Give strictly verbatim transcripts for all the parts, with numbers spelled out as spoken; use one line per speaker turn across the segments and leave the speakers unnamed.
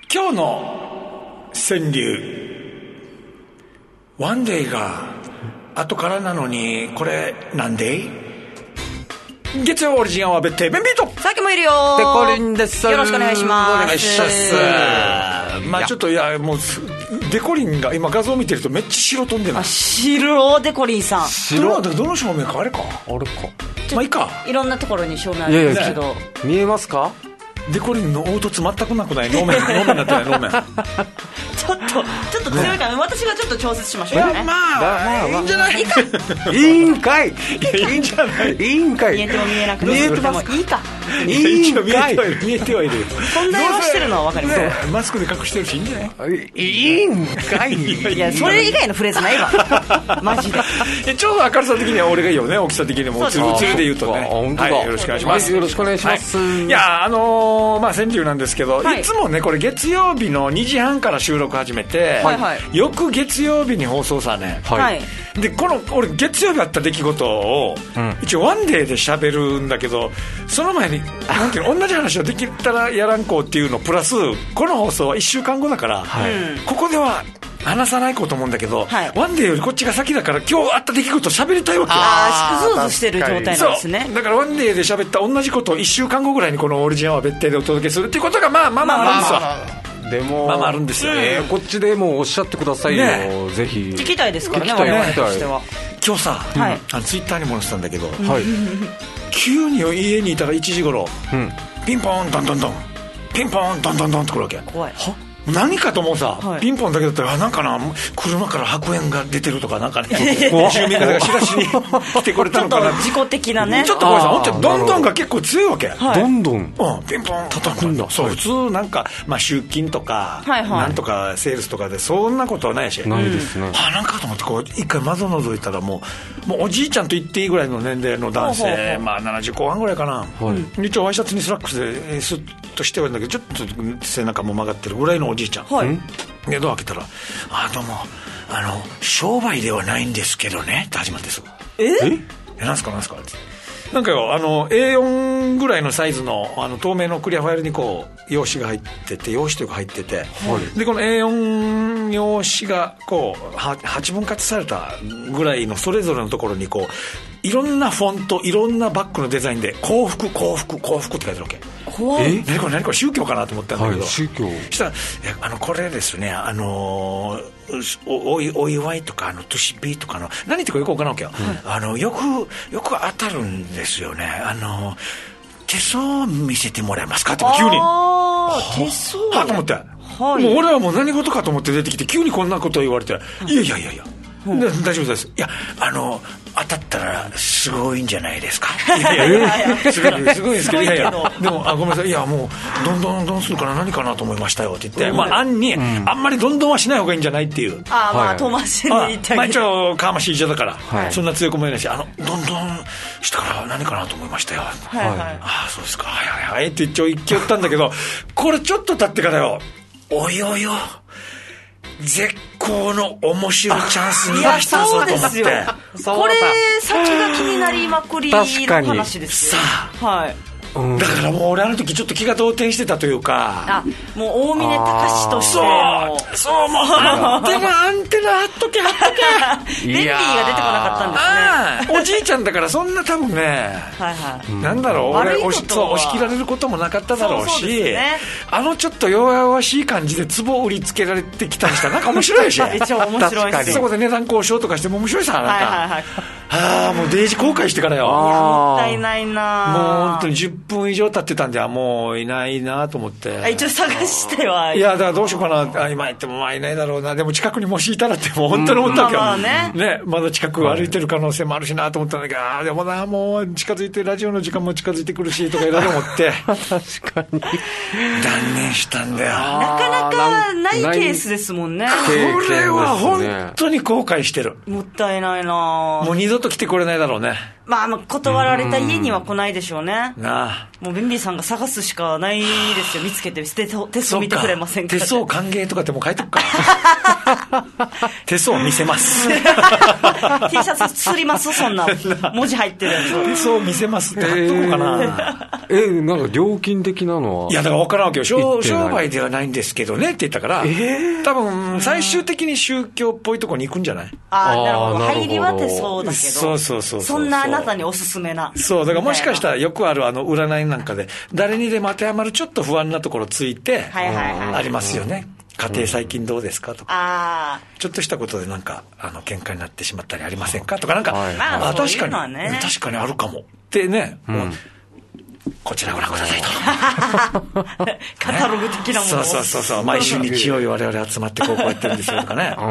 今日の川柳、ワンデーが後からなのにこれなんで？月曜オリジンは別邸ベンビート
さっきもいるよ
ペコリンです。
よろしくお願いします。
お願いします。まあちょっといやもうデコリンが今画像見てるとめっちゃ白飛んでる。
あ、白デコリンさん。
白どの照明かあれか
あれか
まあいいか。
いろんなところに照明あるんですけど、
見えますか？
デコリンの凹凸全くなくない能面能面になってない能面
ちょっとちょっと強いから、ね、私がちょっと調節しましょうね。
まあ、まあ、いいんじゃない？い
いんかいいいんじゃない？いいんかい。
見えても見えなくても
見えてます。
いいか。
いいんかい。
見えてはいる。
存在はしてるのは分かります、
ね、マスクで隠してるしいいんじゃない？
いいんかい。
いやそれ以外のフレーズないわマジで。
ちょうど明るさ的には俺がいいよね。大きさ的にもつるつるで言うとね。はい、よろしくお願いします。
よろしくお願いします。
いやあのまあ川柳なんですけど、いつもねこれ月曜日のにじはんから収録始めて、翌月曜日に放送さね。
はい
でこの俺月曜日あった出来事を、うん、一応ワンデーで喋るんだけど、その前になんていうの同じ話をできたらやらんこうっていうのプラスこの放送はいっしゅうかんごだから、はい、ここでは話さないこうと思うんだけど、はい、ワンデーよりこっちが先だから今日あった出来事喋りたいわけよ。
ああ、縮図してる状態なんですね。
そうだからワンデーで喋った同じことをいっしゅうかんごぐらいにこのオリジナルは別邸でお届けするっていうことがまあまあまああるんですわ。
でも
まあまああるんですよ、
えー、こっちでもうおっしゃってくださいよ、ね、ぜひ
聞きたいですからね。
聞きたい、
我々としては
今日さ、はい、あのツイッターにも載せたんだけど、はい、急に家にいたらいちじ頃、うん、ピンポンドンドンドンピンポンドンドンドンってくるわけ。
怖い。は
何かと思うさ、はい、ピンポンだけだったらなんかな車から白煙が出てるとかなんかね住民が知らしに来てくれたのかな。
ちょっと事故的なね。
ちょっと怖いさ。ほんとどんどんが結構強いわけ、
はい、どんどん、うん、
ピンポン叩くんだ。そう、はい、普通なんか、まあ、集金とか、はいはい、なんとかセールスとかでそんなことはないし、
ないですね、うん、
あなんかと思ってこう一回窓覗いたらもう、もうおじいちゃんと言っていいぐらいの年齢の男性、ほうほうほう、まあ、ななじゅうこう半ぐらいかな、はい、一応ワイシャツにスラックスでスッとしてはいるんだけどちょっと背中も曲がってるぐらいのおじいちゃん、はい、でドア開けたら「あどうもあの商売ではないんですけどね」って始まってすぐ「
え
えなんすかなんすか」ってなんかよあの エーよん ぐらいのサイズの、あの透明のクリアファイルにこう用紙が入ってて用紙というか入ってて、はい、でこの エーよん 用紙がこうはちぶん割されたぐらいのそれぞれのところにこういろんなフォントいろんなバッグのデザインで幸福幸福幸福って書いてあるわけ。
怖い。
何これ何これ宗教かなと思ったんだけど、
はい、宗教
したらいやあのこれですねあのーお, お, お祝いとかあのトゥシピーとかの何言ってかよく分からんわけよ、うん、あのよくよく当たるんですよね。あの手相見せてもらえますかって急に
あ手相
はと思って、はい、もう俺はもう何事かと思って出てきて急にこんなこと言われて、はい、いやいやいやいやうん、大丈夫です。いやあの当たったらすごいんじゃないですか。いやいやいやすごいすごいですけどいやいやでもあごめんなさいいやもうどんどんどんするから何かなと思いましたよって言って、うん、まあ案に、うん、あんまりどんどんはしない方がいいんじゃないっていう。
あまあ遠回しに言ってあげる。
まあ一応かましい医者だから、はい、そんな強くも言えないしあのどんどんしたから何かなと思いましたよ。
はいはい、
あそうですかはいはいはいって一応言って言ったんだけどこれちょっと経ってからよおいおいよ絶好の面白いチャンスに来たぞと思って。
これ先が気になりまくりの話ですよ。
さあ、
はい
うん、だからもう俺あの時ちょっと気が動転してたというか
あもう大峰隆として
そうそうもうアンテナアンテナ張っとけ張っと
けベンビーが出てこなかったんですね。
あおじいちゃんだからそんな多分ねはい、はい、なんだろう俺押し、そう押し切られることもなかっただろうしそうそうです、ね、あのちょっと弱々しい感じで壺を売りつけられてきたりしたらなんか面白いし
一応面白いし
そこで値段交渉とかしても面白いさなんか、はいはいはい、ああもうデージ後悔してからよ。いや
もったいないな
もう本当にじゅっぷん以上経ってたんでもういないなと思って
一応探してはい
やだからどうしようかなあ今言ってもまあいないだろうなでも近くにもしいたらってもう本当に思ったわけよ、うんまあまあ ね, ねまだ近く歩いてる可能性もあるしなと思ったんだけどあでもなもう近づいてラジオの時間も近づいてくるしとかいろいろ思って
確かに断
念したんだよ。
なかなかないケースですもんね。
これは本当に後悔してる。
もったいないな
もう二度と来てくれないだろうね。
まあ、まあ断られた家には来ないでしょうね。
なあ
もうベンビーさんが探すしかないですよ。見つけて手相見てくれませんか。
手相歓迎とかってもう書いとくか手相見せます T
シャツすりますそんな文字入ってるやつ
手相見せますって貼っとこうかな、えー
えなんか料金的なのは、
いやだから分からんわけよ、商売ではないんですけどねって言ったから、えー、多分最終的に宗教っぽいところに行くんじゃない？
ああ、なるほど。入りはってそうだけど、
そうそうそうそう、
そんなあなたにおすすめな、
そうだからもしかしたらよくあるあの占いなんかで誰にでも当てはまるちょっと不安なところついて、はいはいはい、ありますよね。家庭最近どうですかとか、あちょっとしたことでなんかあの喧嘩になってしまったりありませんかとか、なんか、はいはい、あ確かに、ね、確かにあるかもってね、うん、もうこちらご覧くださいと
カタログ的なもの、
ね、そうそうそうそう、毎週日曜日我々集まってこうこうやってるんですよとかね、うん、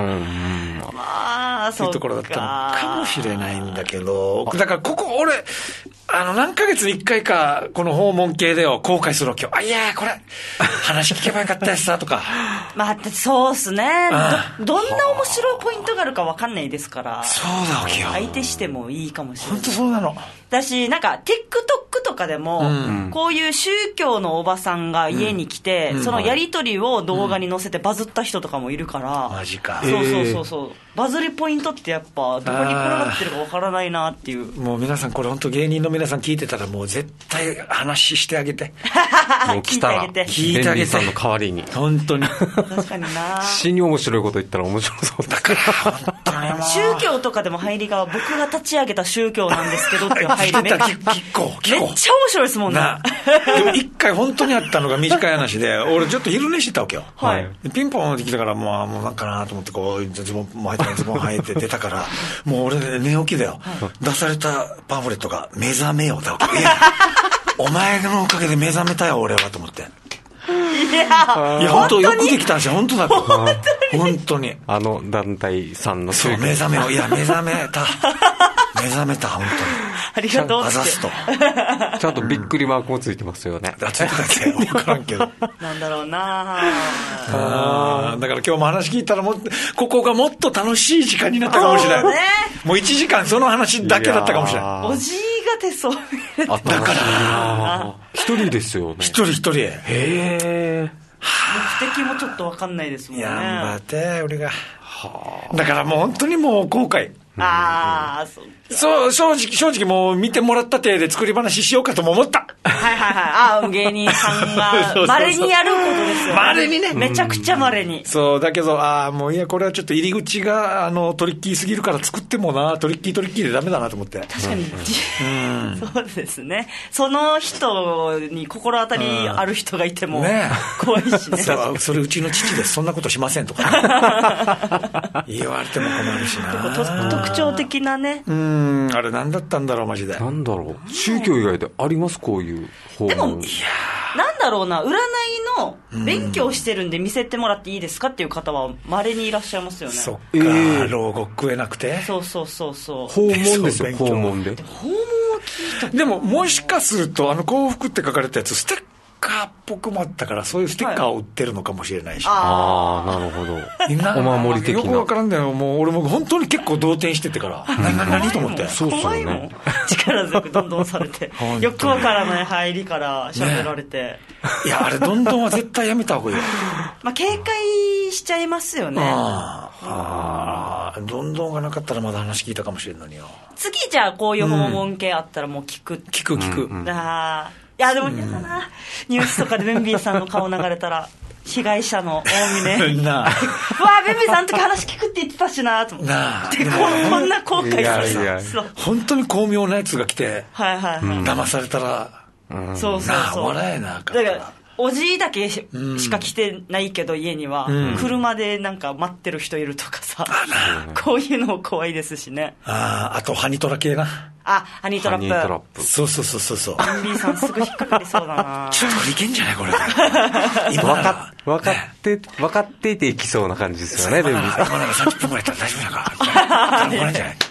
まあそういうところだったのかもしれないんだけど、だからここ俺あの何ヶ月にいっかいかこの訪問系でを後悔するわけよ。あいやこれ話聞けばよかったやつさとか
まあそうっすね、ど, どんな面白いポイントがあるか分かんないですから、
そうだわけよ、
相手してもいいかもしれない。
本当そうなの
だし、なんか TikTok とかでも、うん、こういう宗教のおばさんが家に来て、うん、そのやり取りを動画に載せてバズった人とかもいるから、
うん、マジか。
そうそうそうそう、バズりポイントってやっぱどこに転がってるか分からないなっていう。
もう皆さんこれ本当芸人の皆さん聞いてたらもう絶対話してあげて
もう来たら
聞いてあげて、
さんの代わりに
本当に
確かにな、
死に面白いこと言ったら面白そうだから本
当に宗教とかでも入りが僕が立ち上げた宗教なんですけどっていう入りめっちゃ面白いですもんね。
でも一回本当にあったのが短い話で俺ちょっと昼寝してたわけよ、はい、ピンポンってきたからもう、もうなんかなと思ってこうズボンも入ってズボン履いて出たからもう俺寝起きだよ、はい、出されたパンフレットが目覚めよだわけお前のおかげで目覚めたよ俺はと思って、いやいや本当よくできたんですよ、本当だって本当に
あの団体さんの
そう目覚めをいや目覚めた目覚めた本当に
ありがとうって
あざすと
ちゃんとびっくりマークもついてますよね。
ついてたっけ分からんけど
なんだろうな
あだから今日も話聞いたらもここがもっと楽しい時間になったかもしれない、ね、もういちじかんその話だけだったかもしれない。
おじいが手相
だから
一人ですよね、
一人一人へ
え
目的もちょっと分かんないですもんね。
やんばって俺がだからもう本当にもう後悔、
ああ、そう
そう正直正直もう見てもらった体で作り話しようかとも思った。
はいはいはい、ああ芸人さんが稀にやることですよね。
稀にね、
めちゃくちゃ稀に。
そうだけどああもういやこれはちょっと入り口があのトリッキーすぎるから作ってもなトリッキートリッキーでダメだなと思って。
確かに、うん、そうですね。その人に心当たりある人がいても怖いしね。
そうそれうちの父ですそんなことしませんとか言われても困るしな。
特徴的なね。
うんあれ何だったんだろうマジで。
なんだろう宗教以外でありますこういう訪問。でもいや
なんだろうな、占いの勉強してるんで見せてもらっていいですかっていう方は稀にいらっしゃいますよね。
そっか、えー、牢獄食えなくて。
そうそうそうそう
訪問ですよ訪問で。
訪問は聞いた。
でももしかするとあの幸福って書かれたやつステッカーっぽくもあったからそういうステッカーを売ってるのかもしれないし、はい、
ああなるほどお守り的な。
よくわからんだよもう俺も本当に結構動転しててから何何何と思って。
そうそうね、
怖いもん力強くどんどんされてよくわからない入りから喋られて、ね、
いやあれどんどんは絶対やめた方がいいよ
まあ警戒しちゃいますよね。
ああどんどんがなかったらまだ話聞いたかもしれんのによ。
次じゃあこういう訪問系あったらもう聞く、うん、
聞く聞く、
うんうん、あいやでも嫌だな、うん、ニュースとかでベンビーさんの顔流れたら被害者の大峰なあうわベンビーさんの時話聞くって言ってたしなと思ってなあでここんな後悔するさ
本当に巧妙なやつが来て、
はいはいはい、
騙されたら、うん、
そうそうそう
笑えなかった
だからおじいだけしか来てないけど家には、うん、車でなんか待ってる人いるとかさ、うん、こういうの怖いですしね。
ああとハニトラ系な
あハニートラップ。ハニートラップ
そうそうそうそうそう。
ベンビーさんすぐ引っかかりそうだな
ちょっといけんじゃないこれ
今分か分かって分かっていていきそうな感じですよねベンビーさん。
今ならさんじゅっぷんぐらいやったら大丈夫だからこれじゃない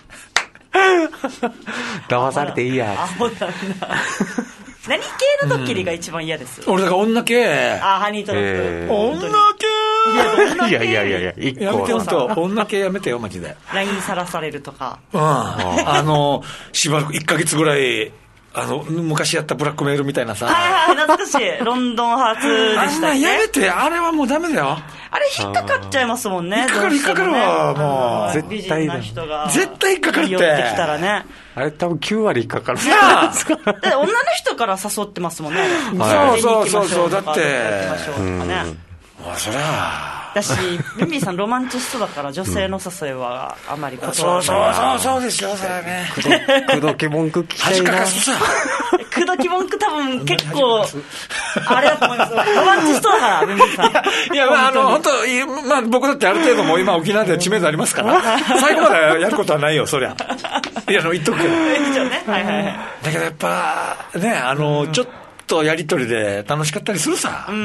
騙されていいや
アホだな何系のドッキリが一番嫌です、
うん、俺だから女系。
あハニートラップ、えー、
女系
いやいやいやいや一個
やめてよと女系やめてよマジで。
ライン さらされるとか、
うん、あのしばらくいっかげつぐらいあの昔やったブラックメールみたいなさ
はいはい懐かしいロンドン発でしたっけ。
あんなやめてあれはもうダメだよ。
あれ引っかかっちゃいますもんね。
引っかかる引っかかるわ、もう
絶対な人が
絶対引っかかるって
寄ってきたらね。
あれ多分きゅうわり引っかかる。
だって女の人から誘ってますもんね。
そうそうそう、だって。
まあそりゃだし、ビンビーさんロマンチストだから女性の誘いはあまり断らない。
そうそうそうですよ、それはね。
くどき文句聞きたいな。
くどき文句多分結構あれだと思います。ロマンチストだからビンビーさ
ん。いや、まああの本当、まあ僕だってある程度もう今沖縄で知名度ありますから、最後までやることはないよ、そりゃ。いや、言っとくけど。
一応ね。はいはいはい。
だけどやっぱね、あのちょっととやりとりで楽しかったりするさ。うん、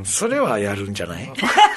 それはやるんじゃない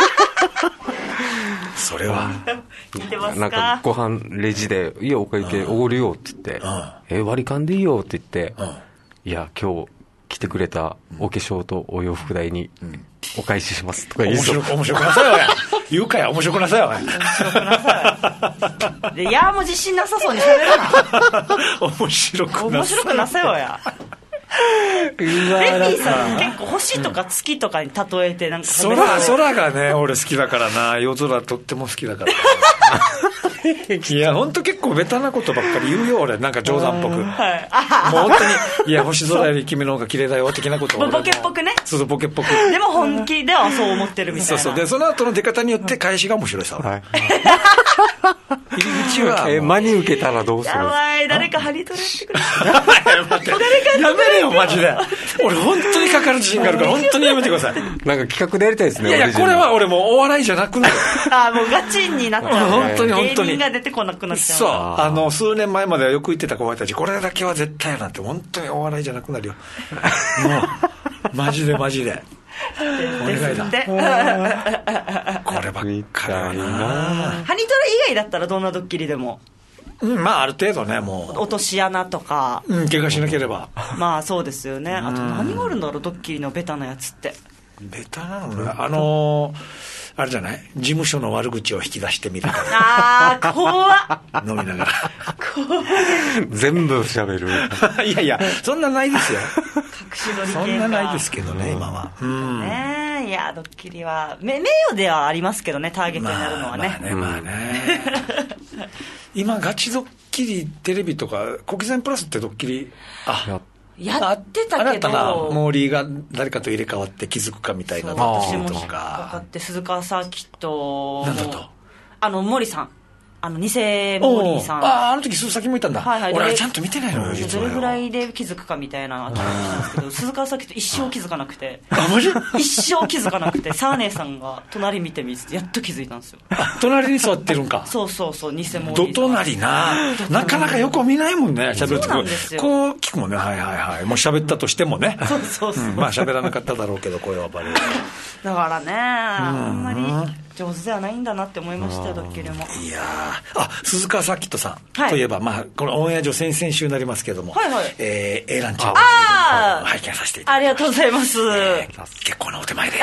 それは
聞いてますか。
なんかご飯レジでいいよお会計おごるよって言って、うん、え割り勘でいいよって言って、うん、いや今日来てくれたお化粧とお洋服代にお返ししますとか言いそう。
面白くなさいよ言うかや、面白くなさいよ
面白くなさいで、いやもう自信なさそうに喋るな
面白くなさい
面白くなさいよやレピーさん結構星とか月とかに例えてなんか
空空がね俺好きだからな、夜空とっても好きだからいや本当結構ベタなことばっかり言うよ俺、なんか冗談っぽく、はい、もう本当にいや星空より君の方が綺麗だよ的なことを
ボケっぽくね。
そうそうボケっぽく
でも本気ではそう思ってるみたいな。
そうそうでその後の出方によって返しが面白いさ、はい、入り口は
え真に受けたらどうする。
やばい、誰かハリトレしてくれ
やめれよマジで俺本当にかかる自信があるから本当にやめてください。
なんか企画でやりたいですね。
いやいやこれは俺もうお笑いじゃなくなる
あもうガチンになっちゃう
本当に本当に
芸人が出てこなくなっちゃう。
そうあの数年前まではよく言ってた後輩たちこれだけは絶対やなんて本当にお笑いじゃなくなるよもうマジでマジでお願いだこればっかりはな。
ハニトラ以外だったらどんなドッキリでも
うん、まあある程度ねもう
落とし穴とか、
うん、怪我しなければ
まあそうですよね。あと何があるんだろうドッキリのベタなやつって。
ベタなのねあのー、あれじゃない事務所の悪口を引き出してみる
あー怖っ
飲みながら
怖い
全部喋る
いやいやそんなないですよ
隠し撮り系か
そんなないですけどね今は、うん、
ね、いやドッキリは名誉ではありますけどねターゲットになるのはね、
まあ、まあねまあね今ガチドッキリテレビとか小刻みプラスってドッキリあ
やってたけど
モーリーが誰かと入れ替わって気づくかみたいなドッキリとか
私も引っかかって鈴川サーキット
なんだと
あの森さんあの偽モーリーさん
あああの時鈴先もいたんだ、
はいはい、
俺はちゃんと見てないのよ実は
どれぐらいで気づくかみたいななんですけど鈴川サーキット一生気づかなくて
あマジ
一生気づかなくてサーネーさんが隣見てみてやっと気づいたんですよ。
あ隣に座ってるんか
そうそうそう偽モーリーさん
ど隣ななかなか横見ないもんね喋るとこ
う
こう聞くもんねはいはいはいもう喋ったとしてもね
そうそうそう、
うん、まあ喋らなかっただろうけど声はバレる
だからねあんまり上手ではないんだなって思いましたよドッキリも。
いやあ鈴川サーキットさん、はい、といえば、まあ、このオンエア上先々週になりますけれども、
はいはい
えー、A ランチを拝見させていただきました。
ありがとうございます、
えー、結構なお手前で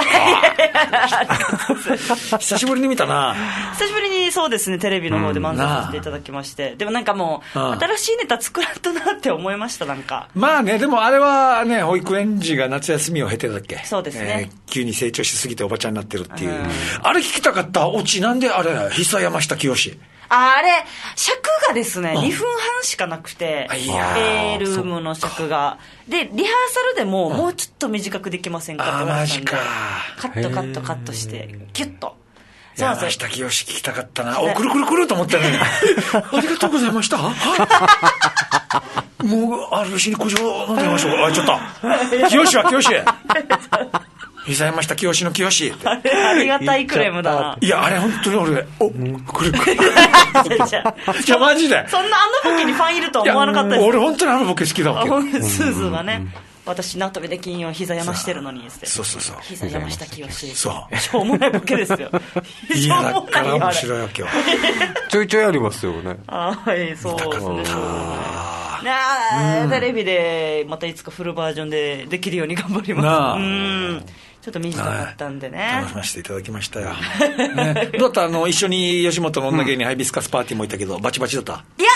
久しぶりに見たな
久しぶりにそうですねテレビの方で漫才させていただきまして、うん、でもなんかもう新しいネタ作らんとなって思いましたなんか
まあねでもあれはね保育園児が夏休みを経てだっけそうですね、えー、急に成長しすぎておばちゃんになってるっていう、うん、あれ聞きたかったオチなんであれ久山下清
あれ尺がですねにふんはんしかなくて A ルームの尺がでリハーサルでももうちょっと短くできませんかって思ったんでカットカットカットしてキュッと
山下清聞きたかったなおくるくるくると思ったのにありがとうございましたもうあるしに苦情飲んでみましょうあちょっと清は清久山下清の清
あれありがたいクレームだな。
いやあれ本当に俺おこれこれじゃあマジで
そんなあのボケにファンいるとは思わなかったです。
俺本当にあのボケ好きだわけ
スーズーがね私縄跳びで金曜膝山してるのにって
そうそうそう
膝山下清
そう
しょうもないボケですよ
いやだから面白いわけよ
ちょいちょいありますよね
あはいそうですねなあテレビでまたいつかフルバージョンでできるように頑張りますうんちょっと短かったんでね、はい、
楽しませていただきましたよ、ね、どうだったあの一緒に吉本の女芸人ハイビスカスパーティーもいたけどバチバチだった。
いや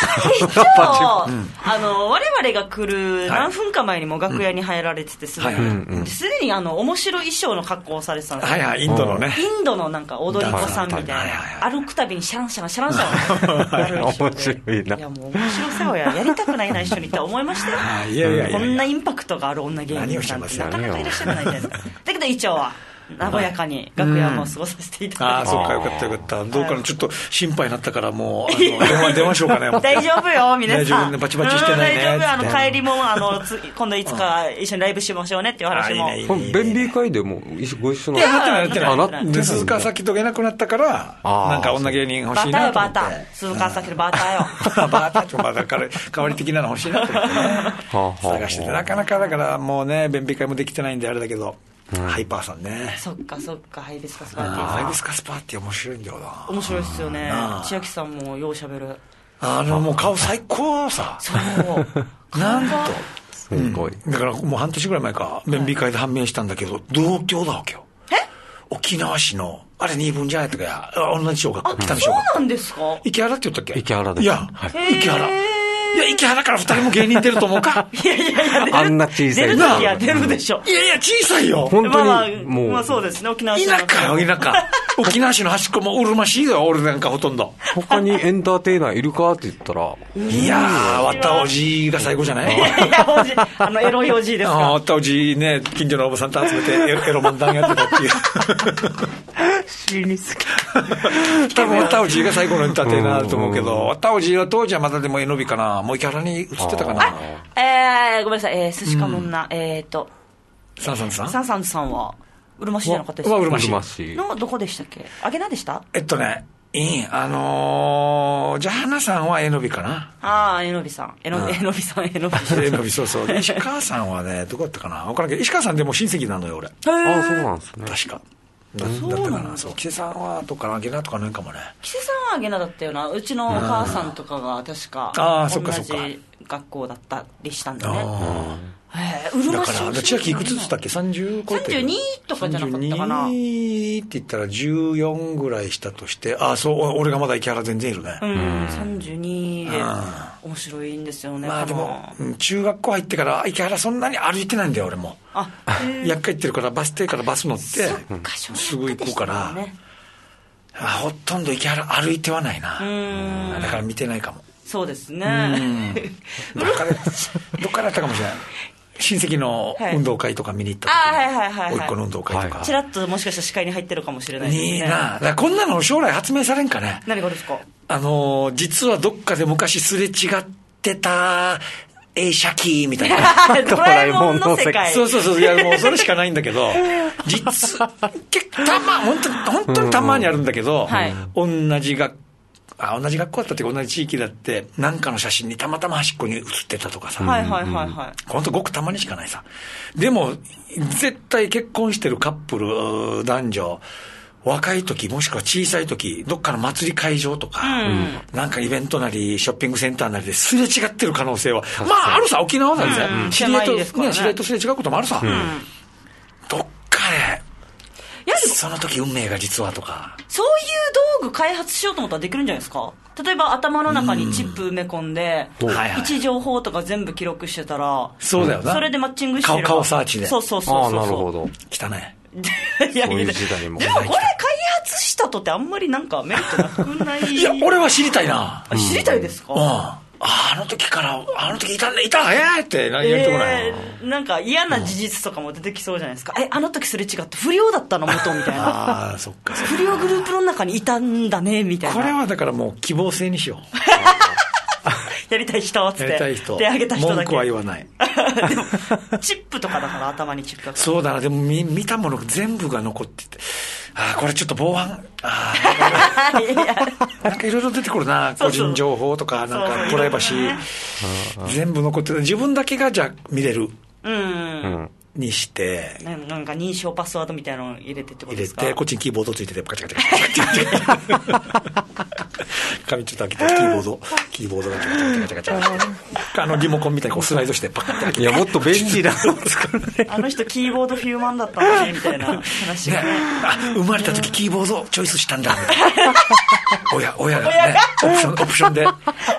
一応、うん、あの我々が来る何分か前にも楽屋に入られててすでにすでにあの面白い衣装の格好をされてたんですよ、
はいはい、インドのね、
インドのなんか踊り子さんみたいな、歩くたびにシャンシャンシャンシャンやる衣装で、面白いな。いやもう面白さはやりたくないな一緒にって思いましたよ。いやいやいやいや、こんなインパクトがある女芸人さんってなかなかいらっしゃらないじゃないですか。だけど一応は和やかに楽屋も過ごさせていただいて、うん、ああ、そっか、よかったよかった。どうかな、ちょっと心配になったから、もうあの電話出ましょうかね。大丈夫よ皆さん、大丈夫ね、バチバチしてないね、大丈夫、あの帰りもあの今度いつか一緒にライブしましょうねっていう話も。
便利会でもご一緒の。
いや、なってないなってない。で鈴川咲といなくなったから、なんか女芸人欲しいなと思って。バターよバター、鈴川咲のバターよ。バターちょっとまだ代わり的なの欲しいなと思ってね探してて、なかなかだからもうね、便利会もできてないんであれだけど、うん、ハイパーさんね。
そっかそっか、ハイビスカスパーティー。
ハイビスカスパーティー面白いんだよな。
面白いっすよね。千秋さんもようしゃべる。
あのもう顔最高さ。そうなんと
すごい、
うん、だからもう半年ぐらい前か便秘会で判明したんだけど、同郷だわけよ。
え
沖縄市のあれ二分じゃないとかや、同じ小学校、
北の小学校。そうなんですか。
池原って言ったっけ。
池原です。
いや、はい、池原。いや、池原から二人も芸人出ると思うか。
いやいやいや、
あんな小さい。
出るときは出るでしょ。
いやいや、小さいよ。
本当に。まあまあ、
もう。まあそうですね、沖縄市の。
田舎よ、田舎。沖縄市の端っこもうるましいよ、俺なんかほとんど。
他にエンターテイナーいるかって言ったら。
いやー、わったおじが最後じゃない。
いや、おじ、あの、エロいおじですか。
わったおじね、近所のおばさんと集めてエロ漫談やってたっていう。
死にすぎ。
多分わったおじが最後のエンターテイナーだと思うけど、わったおじは当時はまだでもえのびかな、もうキャラに移ってたかな。
えー、ごめんなさい、えー、寿司かもんな、うん、えーと、
サンサンさん
サンサンさんは、うるま市じゃなかったです
か。うるま市
のどこでしたっけ。あげなでした。
えっとね、いい、あのー、じゃあ花さんはえのびかな。
ああ、えのびさん。えのび、えのびさん、えのび。
えのび、そうそう。石川さんはね、どこだったかな。わからんけど、石川さんでも親戚なのよ、俺。
ああ、そうなんですね。
確か。だ, だったかな。そう、木瀬さんはどっかな、あげなとかなんかもね。
木瀬さんはあげなだったよな。うちのお母さんとかが確か同じ学校だったりしたんだね。えー、うるま市
だから千秋いくつって言ったっけ。さんじゅう超えてる。
さんじゅうにとかじゃなかったかな。
さんじゅうにって言ったらじゅうよんぐらいしたとして、ああ、そう、俺がまだ池原全然いるね。
うん、さんじゅうにで面白いんですよね。
まあでも中学校入ってから池原そんなに歩いてないんだよ俺も。あ、厄介行ってるからバス停からバス乗ってすぐ行こうから、ね、あ、ほとんど池原歩いてはないな。うん、だから見てないかも。
そうですね。
どっかでどっからだったかもしれない。親戚の運動会とか見に行った時に、はいはいはいはい、おいっ子の運動会とか、
ちらっともしかしたら視界に入ってるかもしれないですね。いいな。
だからこんなの将来発明されんかね。
何がですか。
あの実はどっかで昔すれ違ってた映写機みたいな。
ドラえもんの世界。
そうそうそう、いやもうそれしかないんだけど、実結構たま本当に本当にたまにあるんだけど、はい、同じ学あ同じ学校だったっていうか同じ地域だって何かの写真にたまたま端っこに写ってたとかさ、
はいはいはいはい、
本当ごくたまにしかないさ。でも絶対結婚してるカップル男女若い時もしくは小さい時どっかの祭り会場とか、うん、なんかイベントなりショッピングセンターなりですれ違ってる可能性はまああるさ。沖縄なんですね、うん、知り合いと、ねね、知り合いとすれ違うこともあるさ、うん、どっかでその時運命が実はとか、
そういう道具開発しようと思ったらできるんじゃないですか。例えば頭の中にチップ埋め込んで、うん、位置情報とか全部記録してたら、
そうだよな。
それでマッチングして
る顔顔サーチで。
そうそうそうそう。
ああ、なるほど。
来たね。
いやいや、そういう時代も。でもこれ開発したとってあんまりなんかメリットなくない。
いや俺は知りたいな。
知りたいですか。
うん、ああの時からあの時いたねいたえーって何やりたくない、
えー、なんか嫌な事実とかも出てきそうじゃないですか、うん、えあの時すれ違って不良だったの元みたいな。
ああそっかそっか。
不良グループの中にいたんだねみたいな。
これはだからもう希望性にしよう。
やりたい人っつって
やりたい人
手挙げた人だけ。
文句は言わない。
でもチップとかだから頭にチップが。
そうだな。でも 見, 見たもの全部が残ってて、ああこれちょっと防犯ああなんかいろいろ出てくるな。個人情報とかなんかプライバシー、ね、全部残ってる。自分だけがじゃあ見れる、うん、うんにして
なんか認証パスワードみたいなの入れてってことですか。
入れてこっちにキーボードついててカチャカチャカチャカチャ紙ちょっと開けてキーボードキーボードがカチャカチャカチャカチャあのリモコンみたいにこうスライドしてパッて開けて。
いやもっと便利なの作るね。
あの人キーボードフューマンだったんだねみたいな話がね。
あ生まれた時キーボードチョイスしたんだみたいな。親親がねオプションオプションで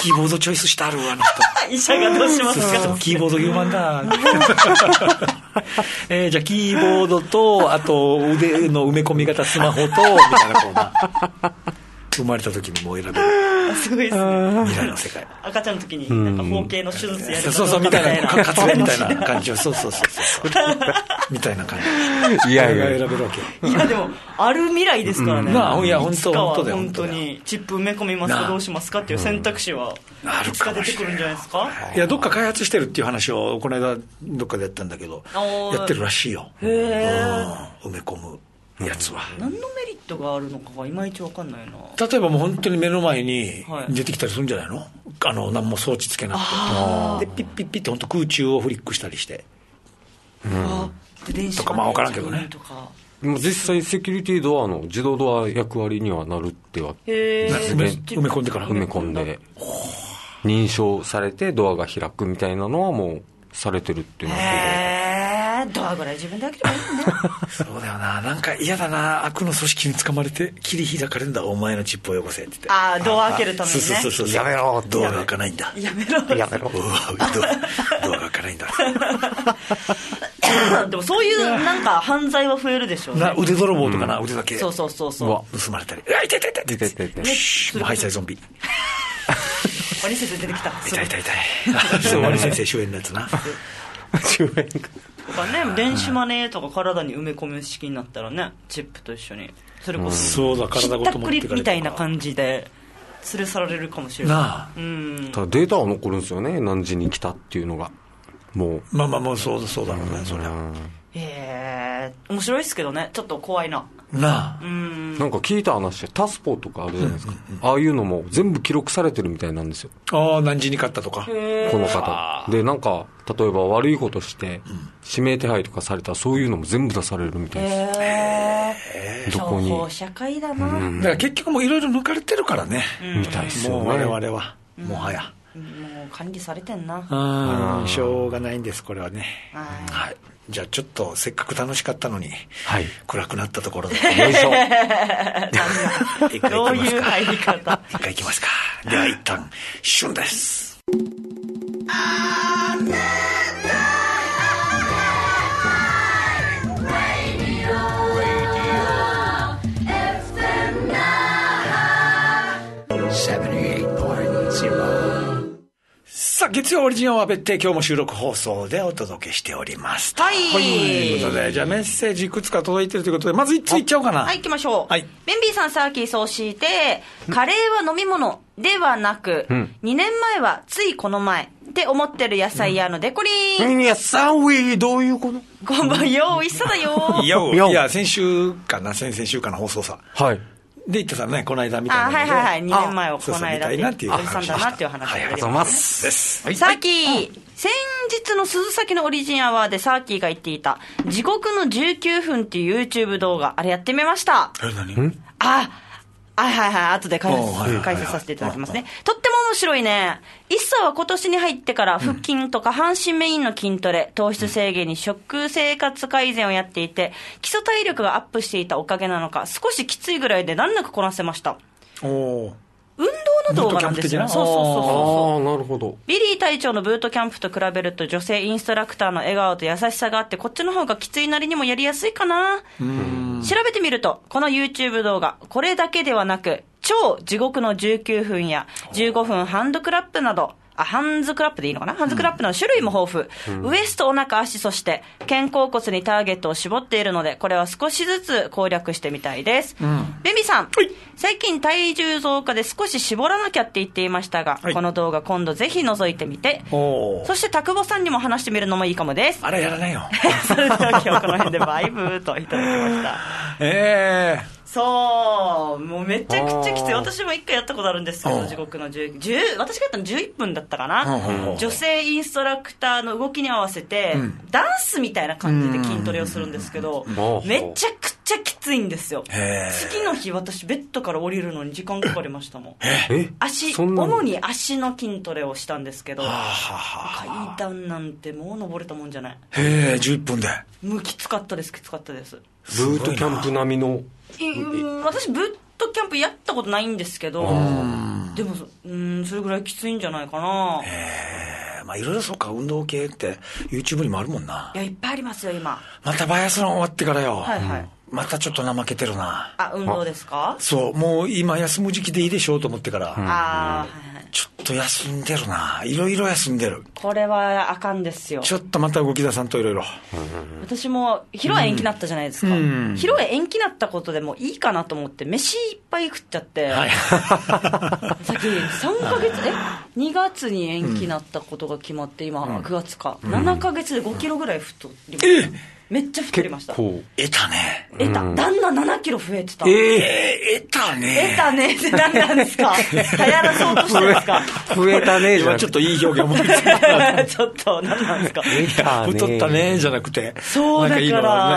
キーボードチョイスしてあるあの人
医者がどうしますか。
そうそうキーボードヒューマンだえー、じゃあキーボードとあと腕の埋め込み型スマホとみたいなこうな生まれた時にもう選べる。
すごいですね。
未来の世界。
赤ちゃんの時になんか包茎の手術やるか
そうそうみたいなカツラみたいな感じをそうそうそうそうみたいな感じ。
いやいや
選べるわけ。
いやでもある未来ですからね。
なあいや本当
いつかは
本当だよ
本当にチップ埋め込みますかどうしますかっていう選択肢はいつか出てくるんじゃないですか。
いやどっか開発してるっていう話をこの間どっかでやったんだけどやってるらしいよ。
へえ。
埋め込むやつは
何のメリットがあるのかがいまいち分かんないな。
例えばもう本当に目の前に出てきたりするんじゃないの、はい、あの何も装置つけなくてでピッピッピッって本当空中をフリックしたりして、
うん、で電子
とかまあ分からんけどね。
実際セキュリティドアの自動ドア役割にはなるっては
へ
埋め込んでから
埋め込んで認証されてドアが開くみたいなのはもうされてるっていうのは
ドアぐらい自分で開ければいいんね
そうだよな。なんか嫌だな。悪の組織に捕まれて切り開かれるんだお前のチップをよこせって言って。
ああドア開けるためにね。
そうそうそうそう
やめろ
ドアが開かないんだ。
やめろ
やめろ
ドアドアが開かないんだ
でもそういうなんか犯罪は増えるでしょうね。
な腕泥棒とかな、うん、腕だけ
そうそうそうそう
盗まれたり。うわ痛い痛い痛い痛い痛い痛い。もうハイサイゾンビ
ワニ先生出てきた。
痛い痛い痛い。そうワニ先生主演のやつな。
主演
とかね、電子マネーとか体に埋め込む式になったらね、チップと一緒にそれこそ、うん、そうだ体ごと持ってかれてひったくりみたいな感じで連れ去られるかもしれないなあ、うん、
ただデータは残るんですよね。何時に来たっていうのがもう
まあまあもうそうそうだろうね、うん、そりゃ。
えー、面白いですけどね、ちょっと怖いな
なあ。
うん、
なんか聞いた話でタスポとかあるじゃないですか、うんうんうん、ああいうのも全部記録されてるみたいなんですよ。
ああ何時に買ったとか
この方で、なんか例えば悪いことして指名手配とかされたらそういうのも全部出されるみたいです。
へー、
どこに
情報社会だな、うん、
だから結局もういろいろ抜かれてるからね、
うん、みたいですよね。
もう我々はもはや、
うん、もう管理されてんな。
あしょうがないんですこれはね。
はい、
はい、じゃあちょっとせっかく楽しかったのに、はい、暗くなったところで
よいしょ
どういう入り方。
一回いきますか。では一旦旬です。さあ月曜オリジンは別邸今日も収録放送でお届けしております。
はい、
ということでじゃあメッセージいくつか届いてるということでまずいっついっちゃおうかな。
はい行きましょう。
はい、
ベンビーさんサーキーそうしてカレーは飲み物ではなく、うん、にねんまえはついこの前って思ってる野菜屋のデコリン、
うん、いやサウィーどういうこと。
こんばんよ、おいしそうだよ
よいや先週かな先々週かの放送さ
はい
で言ってたねこの間みたいな。
あはいはいはいにねんまえをこの間
っていうおじ
さんだなっていう話
でありがとうございます
です。サーキー、先日の鈴崎のオリジンアワーでサーキーが言っていた地獄のじゅうきゅうふんっていう YouTube 動画あれやってみました。
え何
あはいはいはい後で解説、解説させていただきますね。とっても面白いね。一茶は今年に入ってから腹筋とか半身メインの筋トレ、糖質制限に食生活改善をやっていて基礎体力がアップしていたおかげなのか少しきついぐらいで難なくこなせました。
お
運動の動画なんですよ。そうそうそうそう。
ああなるほど。
ビリー隊長のブートキャンプと比べると女性インストラクターの笑顔と優しさがあってこっちの方がきついなりにもやりやすいかな。うん調べてみるとこの YouTube 動画これだけではなく超地獄のじゅうきゅうふんやじゅうごふんハンドクラップなどあハンズクラップでいいのかな、ハンズクラップの種類も豊富、うん、ウエストお腹足そして肩甲骨にターゲットを絞っているのでこれは少しずつ攻略してみたいです。うん、ベビさん、はい、最近体重増加で少し絞らなきゃって言っていましたが、はい、この動画今度ぜひ覗いてみてそして田久保さんにも話してみるのもいいかもです。
あれやらないよ
それでは今日この辺でバイブーといただきました
ええー
そうもうめちゃくちゃきつい。私も一回やったことあるんですけど地獄のじゅう、じゅう私がやったのじゅういっぷんだったかな、うん、女性インストラクターの動きに合わせて、うん、ダンスみたいな感じで筋トレをするんですけど、うん、めちゃくちゃきついんですよ。次の日私ベッドから降りるのに時間かかりましたもん。足主に足の筋トレをしたんですけど階段なんてもう登れたもんじゃない。
へえじゅういっぷんで
もうきつかったですきつかったです。
ブートキャンプ並みの
私ブートキャンプやったことないんですけどん、でもうんそれぐらいきついんじゃないかな。
へえ、まあいろいろそうか、運動系って YouTube にもあるもんな。
いやいっぱいありますよ今。
またバイアスロン終わってからよ、
はいはい、
またちょっと怠けてるな。
あ、運動ですか？
そう、もう今休む時期でいいでしょうと思ってから、うん、
あ、はいはい、
ちょっと休んでるな。いろいろ休んでる。
これはあかんですよ。
ちょっとまた動き出さんといろいろ。
私も披露宴延期になったじゃないですか、うん、披露宴延期になったことでもいいかなと思って飯いっぱい食っちゃって、はい、さっきさんかげつえにがつに延期になったことが決まって今くがつか、うん、ななかげつでごキロぐらい太りました、うん、めっちゃ太りました。
得たね。
得た、うん、旦那ななキロ増えてた。
えー、得たね。
得たねって何なんですか？流行らそうとしてですか？
増えたねじゃなくて、
ちょっといい表現思いついた。
ちょっと何なんですか？
太ったねじゃなくて、
そうだから、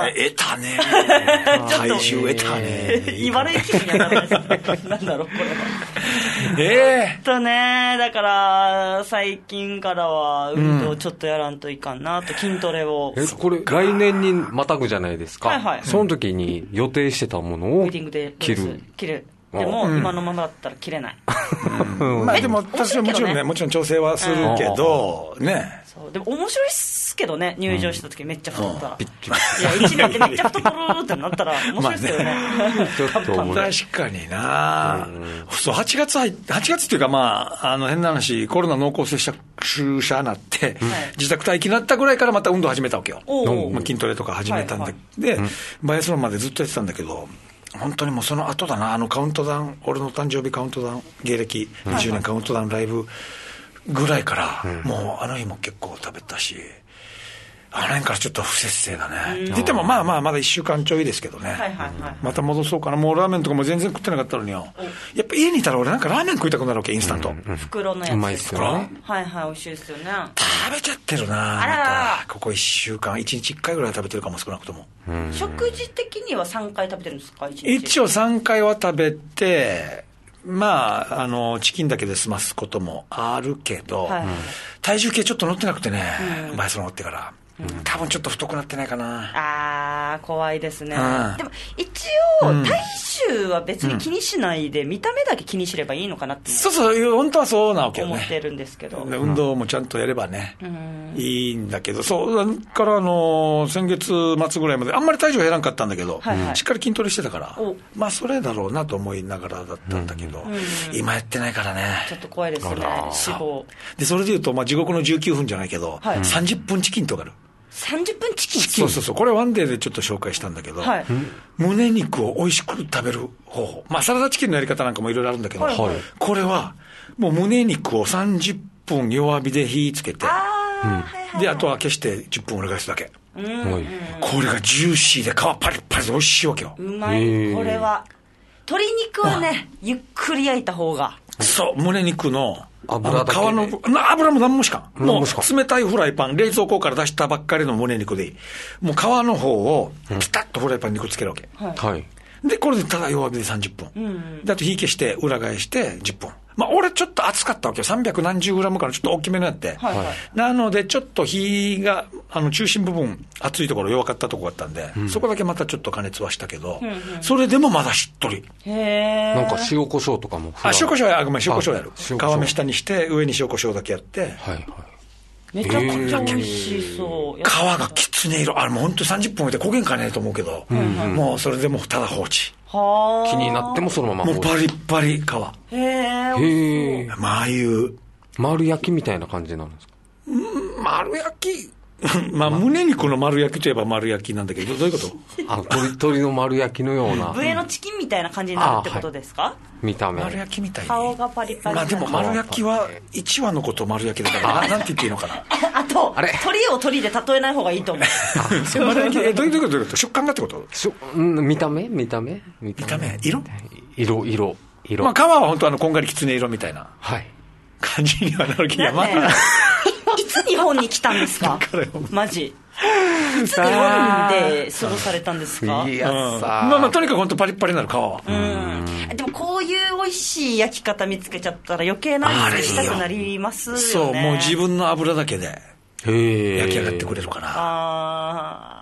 得たね。体重得たね。
今の気分にならないです。なんだろうこれは。
ええ
ー。とね、だから最近からは運動ちょっとやらんといかんなと、筋トレを。
え、これ来年にまたぐじゃないですか。
はいはい。
その時に予定してたものを切る。
切る。でも、うん、今のままだったら切れない。
うん、まあでも私はもちろんね、もちろん調整はするけど、うん、ね。
そうでも面白いっすけどね、入場した時めっちゃ太ったら。うん、いや、いちねんでめっちゃ太ってるってなったら面白いっすけどね。
ちょっと
確かにな、うん、そう、はちがつ入って、はちがつっていうかまあ、あの変な話、コロナ濃厚接触者になって、うん、自宅待機になったぐらいからまた運動始めたわけよ。まあ、筋トレとか始めたんで、はいはい、で、うん、バイアスロンまでずっとやってたんだけど、本当にもうその後だな、あのカウントダウン、俺の誕生日カウントダウン、芸歴にじゅうねんカウントダウンライブぐらいから、うん、もうあの日も結構食べたし、あの辺からちょっと不節制だね。って言ってもまあまあまだいっしゅうかんちょいですけどね、はいはいはい、また戻そうかな。もうラーメンとかも全然食ってなかったのによ、やっぱ家にいたら俺なんかラーメン食いたくなるわけ、インスタント、うんうん、
袋のやつ。
うまいっすよね。
はいはい、美味しいですよね。
食べちゃってるな。
あららら、
ここいっしゅうかんいちにちいっかいぐらいは食べてるかも、少なくとも。
食事的にはさんかい食べてるんですか？いちにち
一応さんかいは食べて、まあ、あのチキンだけで済ますこともあるけど、はい、体重計ちょっと乗ってなくてね、うん、バイアスロン乗ってから、うん、多分ちょっと太くなってないかな。
あー、怖いですね、うん、でも一応、うん、体重は別に気にしないで、うん、見た目だけ気にすればいいのかなって、
そうそう、本当はそうなわけよね。
思ってるんですけど、
運動もちゃんとやればね、うん、いいんだけど、そうだからあの先月末ぐらいまであんまり体重減らんかったんだけど、はいはい、しっかり筋トレしてたから、まあそれだろうなと思いながらだったんだけど、うんうん、今やってないからね、
ちょっと怖いですね、脂肪
で。それでいうと、まあ、地獄のじゅうきゅうふんじゃないけど、はい、さんじゅっぷんチキンとかある。
さんじゅっぷんチキン。
そうそうそう、これワンデーでちょっと紹介したんだけど、はい、胸肉を美味しく食べる方法、まあサラダチキンのやり方なんかもいろいろあるんだけど、はいはい、これはもう胸肉をさんじゅっぷん弱火で火つけて、あ、うん、であとは消してじゅっぷん裏返すだけ、うん、これがジューシーで皮パリパリで美味しいわけよ。
うまい。これは鶏肉はね、ゆっくり焼いた方が。そう、
胸肉の
油だけ
皮の油も何もしかん、もう冷たいフライパン、冷蔵庫から出したばっかりの胸肉でいい。もう皮の方をピタッとフライパンにくっつけるわけ、うん、はい、でこれでただ弱火でさんじゅっぷん、うんうん、であと火消して裏返してじゅっぷん。まあ俺ちょっと熱かったわけよ。さんびゃくなんじゅうグラムからちょっと大きめになって、はいはい、なのでちょっと火があの中心部分熱いところ弱かったところだったんで、うん、そこだけまたちょっと加熱はしたけど、うんうん、それでもまだしっとり。
へ
なんか塩コショウとかも。
あ、塩コショウや、ごめん、塩コショウやる。皮目下にして上に塩コショウだけやって、はいはい、
めちゃくちゃ美味しそう。
皮がきつね色、あれもうほんとさんじゅっぷん置いて焦げんかねえと思うけど、うんうん、もうそれでもただ放置。
は
気になってもそのまま
もうパリッパリ皮。
へえ。
まあああいう
丸焼きみたいな感じなんですか？
うん、丸焼きまあ胸肉の丸焼きといえば丸焼きなんだけど、どういうこと？
あ、鶏、鶏の丸焼きのような。
上のチキンみたいな感じになるってことですか？はい、
見た目。
丸焼きみたいに。
顔がパリパリ。
まあでも丸焼きはいちわのこと丸焼きだからなんて言っていいのかな。
あとあれ鶏を鶏で例えない方がいいと思う。
丸焼きえどういうことどういうこと食感がってこと？
しょ、うん、見た目見た目
見た目色
色色色。
まあ皮は本当あのこんがりきつね色みたいな。
はい。
感じにはなるけど、まあ
いつ日本に来たんですか？マジ。いつ日本で過ごされたんですか？
いやさ、うん、まあまあとにかく本当パリッパリになる皮は。
うん。でもこういう美味しい焼き方見つけちゃったら余計な味したくなりますよね。
そう、もう自分の油だけで焼き上がってくれるから。
ああ。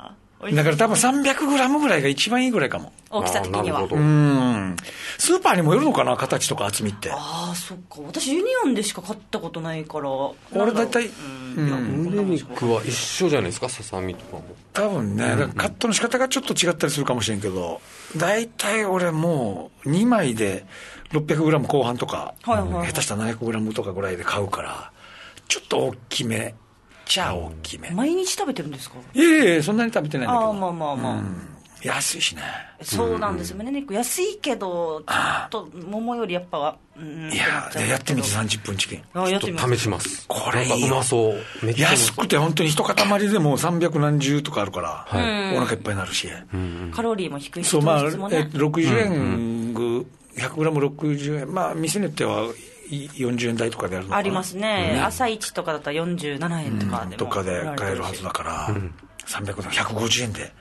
だから多分 さんびゃくグラム ぐらいが一番いいぐらいかも。
大きさ的には。
うん。スーパーにもよるのかな、形とか厚みって。
ああ、そっか。私ユニオンでしか買ったことないから。
俺大体、
うん。胸肉は一緒じゃないですか、ささみとかも。
多分ね、だからカットの仕方がちょっと違ったりするかもしれんけど、大体俺もうにまいで ろっぴゃくグラム 後半とか、はいはいはい、下手したら ななひゃくグラム とかぐらいで買うから、ちょっと大きめ。じゃあ大きめ。
毎日食べてるんですか？
いえいえ、そんなに食べてないんだけど。
ああ、まあまあまあ。うん、
安いしね。
そうなんですよ、胸肉安いけど、ちょっと桃よりやっぱは、
うん、いや、やってみてさんじゅっぷんチキン。
ちょっと試します。
これいい、
うまそう。
めっちゃ安くて本当に一塊でもさんびゃくなんじゅうとかあるから、はい、お腹いっぱいになるし。
うん、カロリーも低いし、
そうまあ、ね、ろくじゅうえんぐ、ひゃくグラムろくじゅうえん、まあ店によってはよんじゅうえん台とかであるのかな。
ありますね、うん、朝一とかだったらよんじゅうななえんとかでも、うん、
とかで買えるはずだから、うん、さんびゃくグラムひゃくごじゅうえんで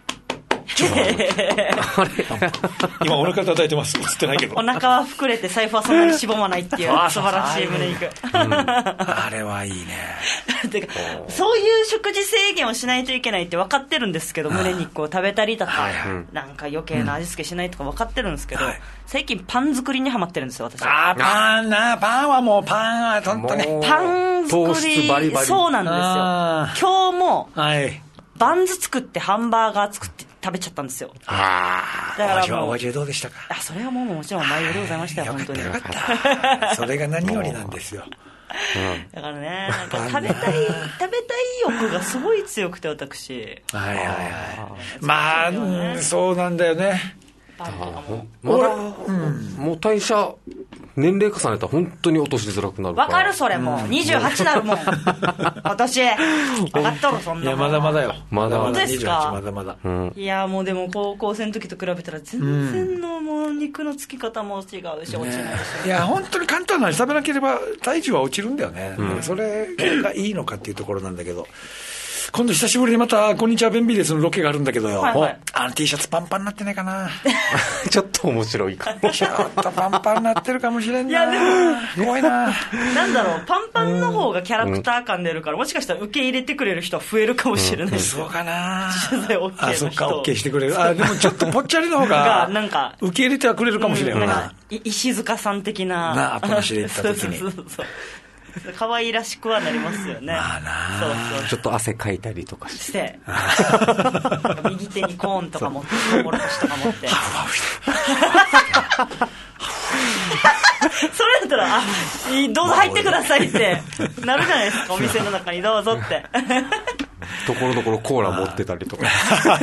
今お腹叩いてます。映ってないけど
お腹は膨れて財布はそんなにしぼまないっていう素晴らしい胸肉、
うん、あれはいいね
てかそういう食事制限をしないといけないって分かってるんですけど、胸肉を食べたりとか、はいはい、なんか余計な味付けしないとか分かってるんですけど、うん、最近パン作りにハマってるんですよ私。
ああパンな、パンはもうパンは本当ね、
パン作りバリバリ、そうなんですよ。今日も、はい、バンズ作ってハンバーガー作って食べちゃったんですよ。
ああ、だから味はお味はどうでしたか？
あ、それはもうもちろん毎度でございましたよ。本当に
よかったよかったそれが何よりなんですよ
だからね、なんか食べたい食べたい欲がすごい強くて私。
はいはいはい、まあ、ね、そうなんだよね。
まだ、うん、もう代謝年齢重ねたら本当に落としづらくなるから。
わかるそれもう、うん、にじゅうはちになるもん今年分かっとるそんなもん。
いやまだまだよ、
まだまだ
本当ですか？
まだまだ、
うん、いやもうでも高校生の時と比べたら全然のもう肉のつき方も違うし、落ちないし、ね、
いや本当に簡単な味食べなければ体重は落ちるんだよね、うん、それがいいのかっていうところなんだけど、今度久しぶりにまたこんにちは便利ですのロケがあるんだけどよ、はいはい、あの T シャツパンパンになってないかな
ちょっと面白いかも
ちょっとパンパンになってるかもしれんな。いやでも怖いな。
なんだろう、パンパンの方がキャラクター感出るから、うん、もしかしたら受け入れてくれる人は増えるかもしれない、うん、
そうかな。
取材 OK の人。
あ、そっか OK してくれる。あ、でもちょっとぽっちゃりの方がなんか受け入れてはくれるかもしれんな、うん、なんか
石塚さん的な
な、後走り行った時にそうそうそう
可愛らしくはなりますよね。
まあな、
そうそう、
ちょっと汗かいたりとか
して右手にコーンとか持ってトウモロコシとか持ってそれだったら、あ、どうぞ入ってくださいってなるじゃないですか、お店の中にどうぞって
ところどころコーラ持ってたりとか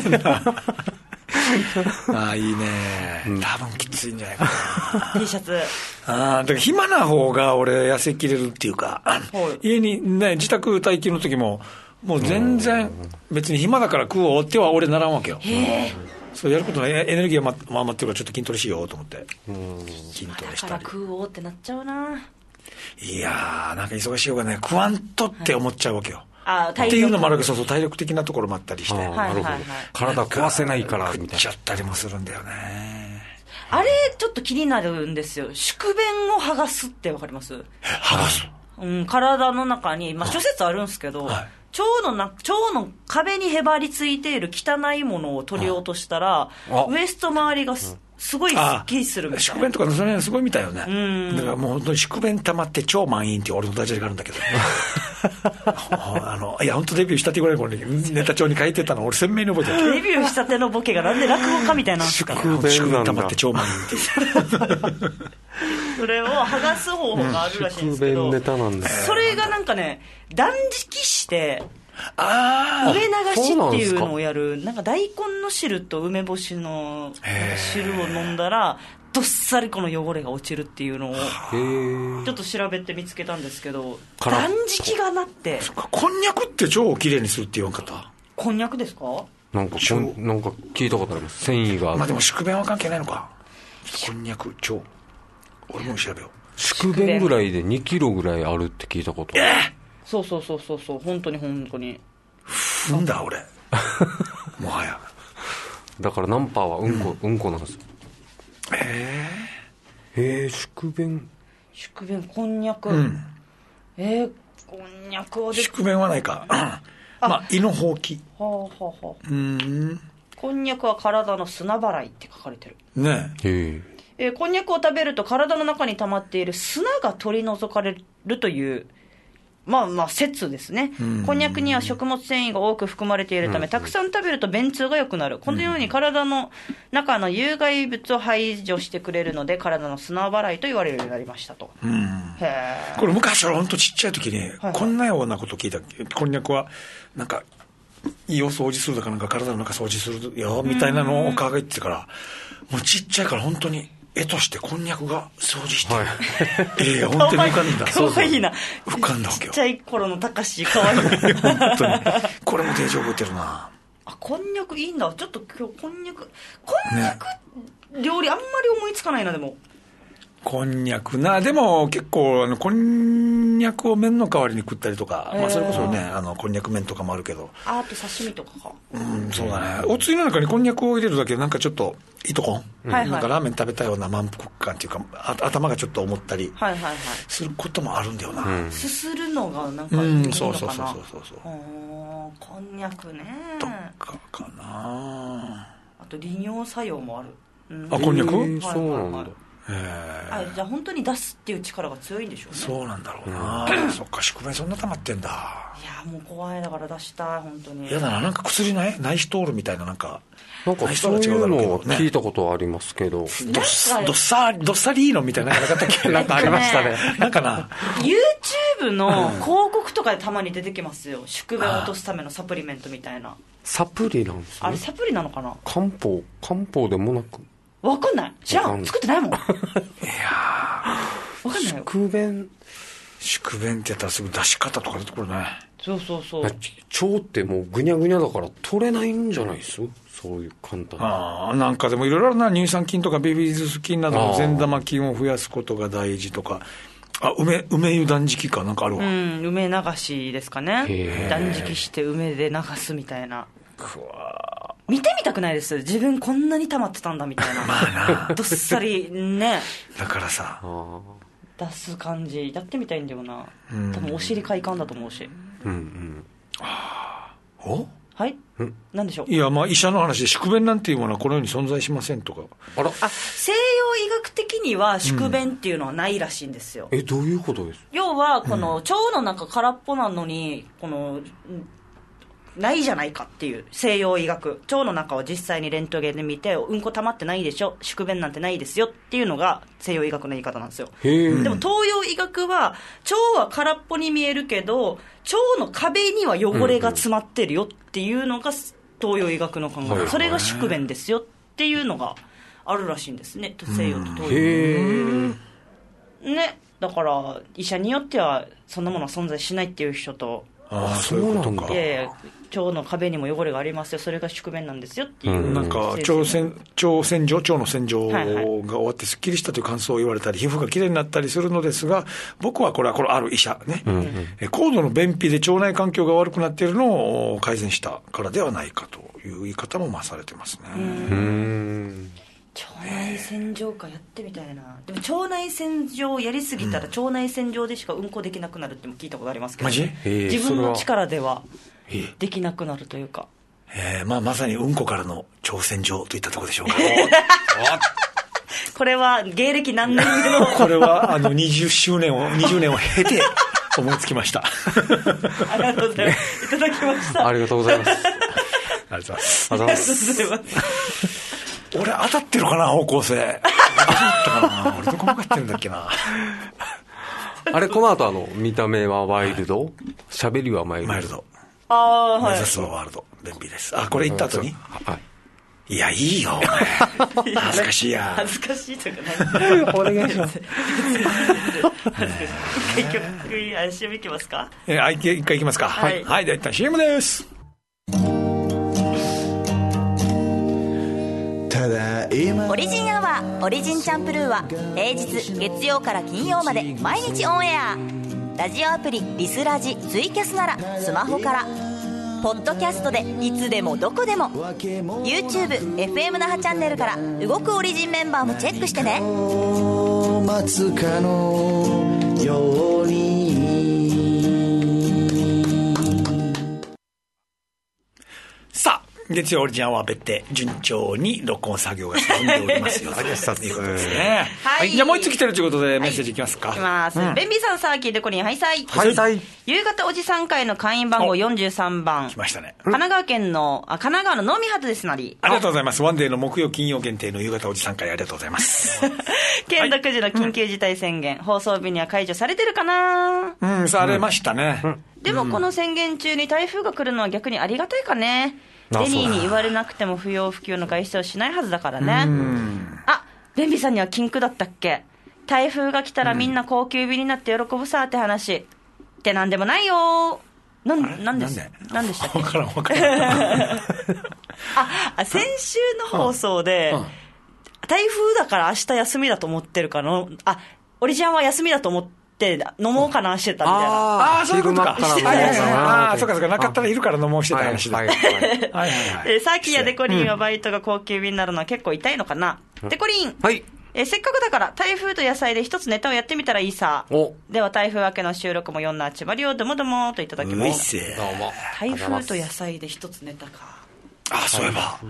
ああいいね、うん、多分きついんじゃないかな
T シャツ。
ああだから暇な方が俺痩せきれるっていうか、家にね自宅待機の時ももう全然別に暇だから食おうっては俺ならんわけよ。へそうやることのエネルギーが余ってるからちょっと筋トレしようと思って、うん、筋トレしたり。
だから食おうってなっちゃうな。
いやーなんか忙しい方がね食わんとって思っちゃうわけよ、はい、
あ
っていうのもあるけど、そうそう体力的なところもあったりして、
なるほど、体壊せないからみたいな、
食っちゃったりもするんだよね。
あれちょっと気になるんですよ、宿便を剥がすってわかります？
剥がす、
うん、体の中に、まあ、諸説あるんですけど、はい、腸のな腸の壁にへばりついている汚いものを取り落としたら、ウエスト周りがす、すごいスッキリするみたいな。
宿便とかその辺すごいみたいよね。うんだからもう本当に宿便溜まって超満員っていう俺のダジャレがあるんだけどあのいや本当デビューしたてぐらいの頃にネタ帳に書いてたの俺鮮明に覚えてる。
デビューしたてのボケがなんで落語家みたいなんですかね。
宿便溜まって超満員っていう
それを剥がす方法があるらしいんですけど、うん、
宿便ネタなんです。
それがなんかね断食して
あ
上流しっていうのをやる。なんか大根の汁と梅干しの汁を飲んだらどっさりこの汚れが落ちるっていうのをちょっと調べて見つけたんですけど、断食がなって。
こんにゃくって腸をきれいにするって言わんかった？
こんにゃくですか？
なんかこんなんか聞いたことあります。繊維がある。
まあでも宿便は関係ないのか。こんにゃく腸俺も調べよう。
宿便ぐらいでにキロぐらいあるって聞いたことある。
えー
そうそうそうそうそう、本当に本当に
踏んだ俺もはや
だからナンパはうんこ、うん、うんこなんですよ。
え
ー、えー、宿便
宿便こんにゃく、
うん、
えー、こんにゃくをで
宿便はないかあ、まあ、胃のほうき。
はあはあはあ。
うん。
こんにゃくは体の砂払いって書かれてる。
ね
え。
えー、こんにゃくを食べると体の中に溜まっている砂が取り除かれるという、まあまあ説ですね。こんにゃくには食物繊維が多く含まれているため、たくさん食べると便通が良くなる。このように体の中の有害物を排除してくれるので、体の砂払いと言われるようになりましたと。
うん、へこれ昔は本当ちっちゃい時に、はいはい、こんなようなこと聞いた。こんにゃくはなんか胃を掃除するとかなんか体の中掃除するよみたいなのを科学言ってから、もうちっちゃいから本当に絵としてこんにゃくが掃除してる、はい、ええ本当に浮かんだ。
かわいいな。
浮かんだわけよ。
ちっちゃい頃のたかしかわいいな
本当にこれも定常覚えてるな
あ。こんにゃくいいんだ。ちょっと今日こんにゃくこんにゃく料理あんまり思いつかないな。でも
こんにゃくな。でも結構あのこんにゃくを麺の代わりに食ったりとか、まあ、それこそねあのこんにゃく麺とかもあるけど、
あと刺身とかか。
うんそうだね。おつゆの中にこんにゃくを入れるだけでなんかちょっといとこん、はいはい、なんかラーメン食べたような満腹感っていうかあ頭がちょっと思ったりすることもあるんだよな、はいはいはい、
すするのがなんかいいのかな、うん、
そうそうそうそうそう。
こんにゃくね
とかかな。
あと利尿作用もある、
うん、あこんにゃく、え
ー、そうなんだ。
あじゃあ本当に出すっていう力が強いんでしょうね。
そうなんだろうな、うん、そっか宿便そんな溜まってんだ。
いやもう怖いだから出したい本当に。
嫌だな。なんか薬ない内視通るみたいななんか
なんかそういうのを聞いたことはありますけど、
どっどっさどっさりーのみたいなのがなかったっけなんかありましたねなんかな
YouTube の広告とかでたまに出てきますよ。宿便を落とすためのサプリメントみたいな。
サプリなんですね。
あれサプリなのかな。
漢方漢方でもなく
わかんない。知らん。作ってないもん。いや
ー。
わかんないよ。
宿便。
宿便ってやったらすぐ出し方とか出てくるね。
そうそうそう。
腸ってもうぐにゃぐにゃだから取れないんじゃないですそういう簡単な。
ああ、なんかでもいろいろな乳酸菌とかベビーズス菌などの善玉菌を増やすことが大事とか。あ、梅、梅湯断食かなんかあるわ。
うん、梅流しですかね。断食して梅で流すみたいな。くわ見てみたくないです。自分こんなに溜まってたんだみたいな。
まあな。
どっさりね。
だからさ。
出す感じやってみたいんだよな。多分お尻快感だと思うし。
うんうん。
お？
はい？何でしょう。
いやまあ医者の話で宿便なんていうものはこの世に存在しませんとか。
あら。あ、西洋医学的には宿便っていうのはないらしいんですよ。
うん、えどういうことです？
要はこの腸の中空っぽなのにこの。ないじゃないかっていう西洋医学。腸の中を実際にレントゲンで見てうんこ溜まってないでしょ宿便なんてないですよっていうのが西洋医学の言い方なんですよ。でも東洋医学は腸は空っぽに見えるけど腸の壁には汚れが詰まってるよっていうのが東洋医学の考え、うんうん、それが宿便ですよっていうのがあるらしいんですね。西洋と東洋、うんね、だから医者によってはそんなものは存在しないっていう人と
ああそういうことか。
いやいや腸の壁にも汚れがありますよそれが宿便なんですよっていう、うん、
なんか腸洗腸洗浄腸の洗浄が終わってすっきりしたという感想を言われたり皮膚がきれいになったりするのですが僕はこれはこれある医者ね、うんうん、高度の便秘で腸内環境が悪くなっているのを改善したからではないかという言い方もまあされてますね。うーん
腸内洗浄かやってみたいな。でも腸内洗浄やりすぎたら腸内洗浄でしかうんこできなくなるっても聞いたことありますけど、ね、マジ？自分の力ではできなくなるというか、
えーまあ、まさにうんこからの腸洗浄といったところでしょうか
これは芸歴何年目の
これはあのにじゅっしゅうねんをにじゅうねんを経て思いつきました
ありがとうございますいただきました
ありがとうございますあり
がとうございますありがとうございます俺当たってるかな方向性当たったかな俺どこ向かってるんだっけな
あれこの後あの見た目はワイルド喋、はい、りはマイルド
マイルド
ああはい
目指すはワールド便秘です。あこれ言った後に、はい、いやいいよお前恥ずかしいや
恥ずかしいとかない
お願いします
一曲 シーエム いきますか。
えー、一回いきますか。はい、はい、では一旦 シーエム です。
オリジンアワーオリジンチャンプルーは平日月曜から金曜まで毎日オンエア。ラジオアプリリスラジツイキャスならスマホからポッドキャストでいつでもどこでも YouTube、エフエム 那覇チャンネルから動くオリジンメンバーもチェックしてね。待つかのように
月曜オリジンアワー別邸順調に録音作業が進んでおりますよということですね。はい、じゃあもう一つ来てるということでメッセージいきますか。
いきます、うん、ベンビーさん、サーキーでコリン、ハイサイ
ハイサイ。
夕方おじさん会の会員番号よんじゅうさんばん、
来ましたね。
神奈川県のあ神奈川のノーミハトですなり、
ありがとうございます。ワンデーの木曜金曜限定の夕方おじさん会、ありがとうございます
県独自の緊急事態宣言、はい、放送日には解除されてるかな。
うん、されましたね、うんうん、
でもこの宣言中に台風が来るのは逆にありがたいかね。デニーに言われなくても不要不急の外出をしないはずだからね。あ、ベンビーさんには禁句だったっけ。台風が来たらみんな高級便になって喜ぶさって話、うん、ってなんでもないよ。な ん, なんですなんでしたっけ。
分からん分からん
ああ、先週の放送で、うんうん、台風だから明日休みだと思ってるかの、あ、オリジナルは休みだと思って飲もうかなしてたみたいな。
ああ、そういうことか。
してた
やつ。ああ、そうかそうか。なかったらいるから飲もうしてた話だ。はいはい
はい。サーキーやデコリンはバイトが高級便になるのは結構痛いのかな。うん、デコリン。
はい。
えせっかくだから台風と野菜で一つネタをやってみたらいいさ。おでは台風明けの収録もよんなちまりをどもどもといただきました。どうも。台風と野菜で一つネタか。
あ、そういえば、はい、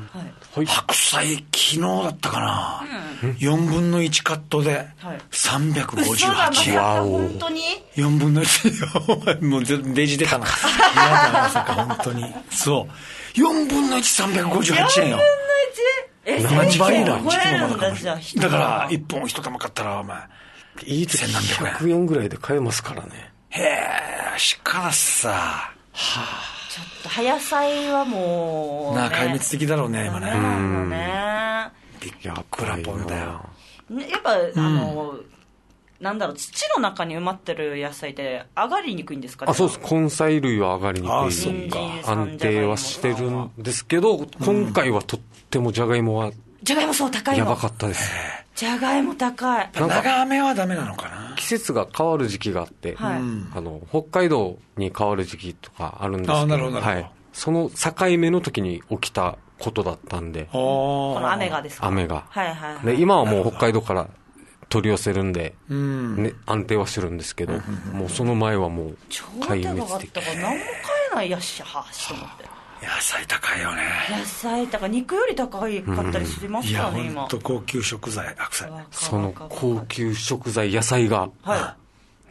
白菜昨日だったかな、うん、よんぶんのいちカットでさんびゃくごじゅうはちえん。
わお、本当に
よんぶんのいちもうレジ出たな。いやまさか本当にそうよんぶんのいちさんびゃくごじゅうはちえんよ。よんぶんのいち
え
ななばいだ。
だ
からいっぽん一玉買ったらお前
いい時ひゃくえんぐらいで買えますからね。
へえ、しかしさ、は
あ、ちょっと葉野菜はもう、
ね、なあ壊滅的だろうね今ね。
うんね、
ビックラポンだよ。
やっぱ、うん、あのなんだろう、土の中に埋まってる野菜って上がりにくいんですかね。
あ、そうです。根菜類は上がりにくい。あ、そうか。安定はしてるんですけど、今回はとってもじゃがいもは
じゃがいもそう高いの。
やばかったです。
じゃがいも高い。
長雨はダメなのかな。
季節が変わる時期があって、はい、あの北海道に変わる時期とかあるんですけど、
あ、なるほど、はい、
その境目の時に起きたことだったんで。
この雨がですか。
雨が、
はいはいはい、
で今はもう北海道から取り寄せるんで、うんね、安定はしてるんですけど、うん、もうその前はもう壊滅的。
超高かったから何も買えないやしはしと思って。
野菜高いよね。
野菜高い、肉より高いかったりしますからね、うん、今。いや、
ほんと高級食材、白菜。
その高級食材、野菜が、はい、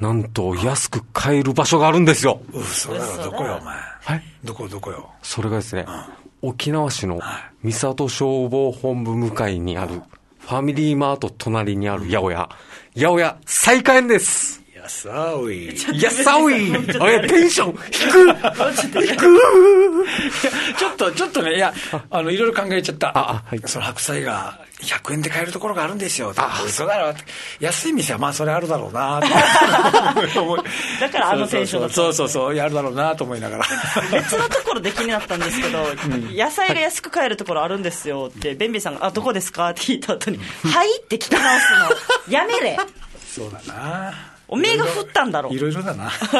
なんと安く買える場所があるんですよ。
うそだろ、どこよお前。はい。どこどこよ。
それがですね、うん、沖縄市の三郷消防本部向かいにある、ファミリーマート隣にある八百屋、八百屋再開園です。
やさおい。
やさおい。あれ、テンション低く低く
ちょっと、ちょっとね、いや、あの、いろいろ考えちゃった。
あ、はい。
その白菜がひゃくえんで買えるところがあるんですよ。あ、そうだろう。安い店はまあそれあるだろうな。
だからあのテンションだった。
そうそうそう、やるだろうなと思いながら。
別のところで気になったんですけど、うん、野菜が安く買えるところあるんですよって、ベンビーさんが、あ、どこですかって聞いた後に、はいって聞き直すの。やめれ。
そうだな。
おめえが振ったんだろう。
いろいろだな。
ス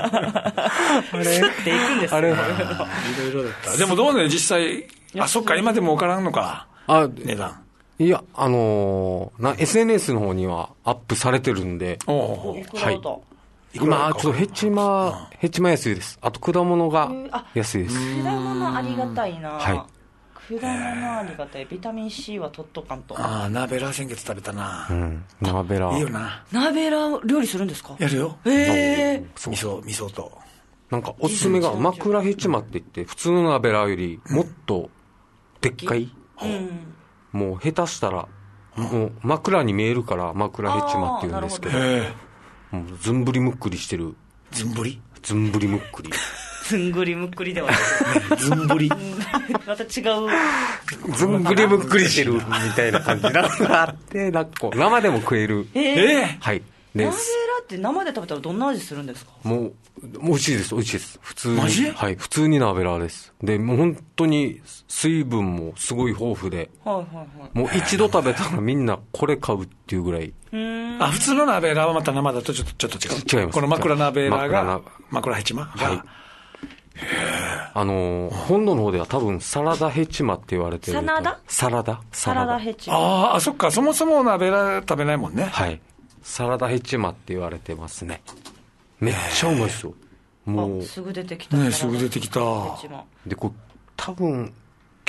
ッていくんですよ。あれ、い
ろいろだった。でもどうね、実際、あ、そっか、今でも分からんのか。あ、値段。
いや、あのー、な エスエヌエス の方にはアップされてるんで、
おうはい。
今、ちょっとヘチマ、ヘチマ安いです。あと果物が安いです。
果物ありがたいな。
はい。
果物ありがたい。ビタミン C は取っとかんと。
ああ、ナベラ先月食べたな。
うん。ナベラ。
いいよな。
ナベラ料理するんですか？
やるよ。
へえ。
味噌、味噌と。
なんかおすすめが枕ヘチマって言って、普通のナベラよりもっとでっかい。うん。もう下手したら、もう枕に見えるから枕ヘチマって言うんですけど、もうずんぶりむっくりしてる。
ずんぶり？
ずんぶりむっくり。
ずんぐりむっくりではない。
ずんぶり。
また違う。
ずんぐりむっくりしてるみたいな感じなのがあって、なんかこう生でも食える。
えー、
はい。
ナベラって生で食べたらどんな味するんですか？
もう、美味しいです、美味しいです。普通に。
マジ？
はい、普通にナベラです。で、もう本当に水分もすごい豊富で、
はいはいはい。
もう一度食べたらみんなこれ買うっていうぐらい。
うん。
あ、普通のナベラはまた生だとちょっと、ちょっと違う。
違います。
この枕ナベラが、枕ヘチマが、はい。
あのー、本土の方では多分サラダヘチマって言われてる。
サラダ
サラダ
サラダヘチマ。
ああ、そっか、そもそもナベラ食べないもんね。
はい。サラダヘチマって言われてますね。めっちゃうまいですよ。もう。
すぐ出てきた。
ね、すぐ出てきた。
で、これ多分、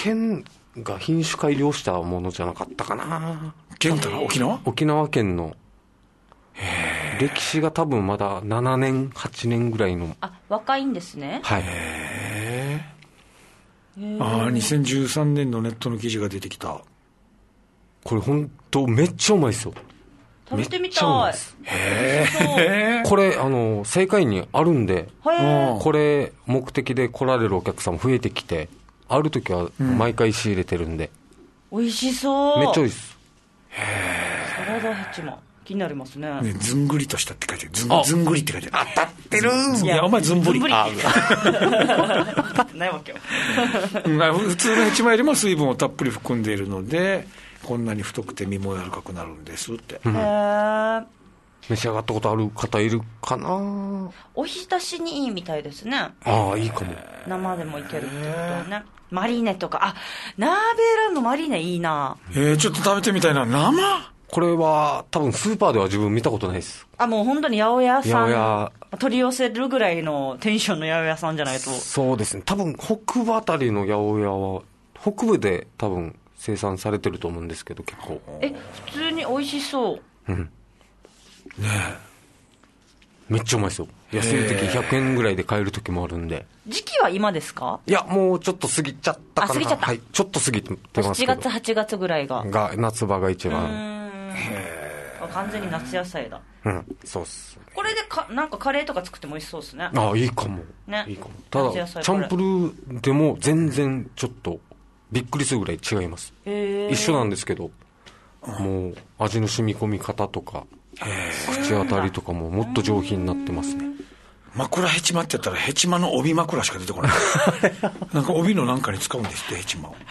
県が品種改良したものじゃなかったかな。
県かな、沖縄
沖縄県の。歴史が多分まだななねんはちねんぐらいの。
あ、若いんですね。
はい。
へー。ああ、にせんじゅうさんねんのネットの記事が出てきた。
これ本当めっちゃうまいですよ。
食べてみたい。
へ
ー。これあの正解にあるんで、これ目的で来られるお客さんも増えてきて、ある時は毎回仕入れてるんで、
うん、美味しそう。
めっちゃ美味しいです。
へー。サラダヘチマ気になります ね, ね
ずんぐりとしたって書いてる。ず ん, ずんぐりって書いてある。当たってる。いや、お前ずんぶり。あ
当たってないわけよ。
普通のヘチマよりも水分をたっぷり含んでいるので、こんなに太くて身も柔らかくなるんですって。
へー。
召し上がったことある方いるかな。
おひたしにいいみたいですね。
ああ、いいかも。
生でもいけるってことはね。マリネとか、あ、ナーベランのマリネいいな。
えー、ちょっと食べてみたいな。生
これは多分スーパーでは自分見たことないです。
あ、もう本当に八百屋さん、
八百屋
取り寄せるぐらいのテンションの八百屋さんじゃないと。
そうですね。多分北部あたりの八百屋は北部で多分生産されてると思うんですけど、結構
え、普通に美味しそう。
うんねえ、めっちゃうまいですよ。安い時ひゃくえんぐらいで買える時もあるんで。
時期は今ですか？
いや、もうちょっと過ぎちゃったかな。
あ、過ぎちゃった。
はい、ちょっと過ぎてますけど。
しちがつはちがつぐらいが
が夏場が一番。
へー。完全に夏野菜だ。
うん、そうっす。
これでかなんかカレーとか作っても美味しそうですね。
ああ、いいかも。
ね。
いいかも。ただチャンプルーでも全然ちょっとびっくりするぐらい違います。
へー。
一緒なんですけど、もう味の染み込み方とか口当たりとかももっと上品になってますね。
枕ヘチマって言ったらヘチマの帯枕しか出てこない。なんか帯のなんかに使うんですってヘチマを。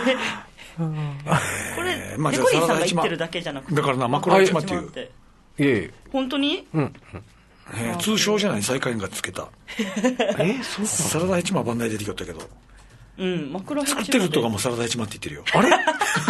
これ、まあ、デコリンさんが言ってるだけじゃなくて、
だからな、枕ヘチマっていう。
いえいえ。
本当に？
うん。
えー、通称じゃない、最下位がつけた。
え、そうか。
サラダヘチマは番台出てきよったけど。
うん、枕ヘチマ。
作ってる人がもうサラダヘチマって言ってるよ。
あれ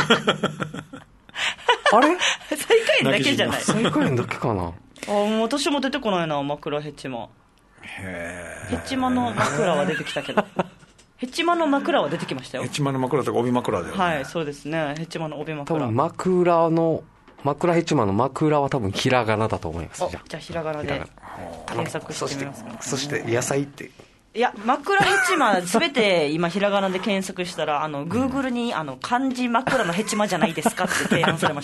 あれ
最下位だけじゃない。
最下位だけかな。あ、
もう私も出てこないな、枕ヘチマ。
へ
ヘチマの枕は出てきたけど。ヘチマの枕は出てきましたよ。
ヘチマの枕とか帯枕だよね。
はい、そうですね。ヘチマの帯枕。
多分枕の枕ヘチマの枕は多分ひらがなだと思います。
じゃあひらがなで検索してみますか。
そして野菜って。
いや、枕ヘチマすべて今ひらがなで検索したら、あの Google にあの漢字枕のヘチマじゃないですかって提案されました。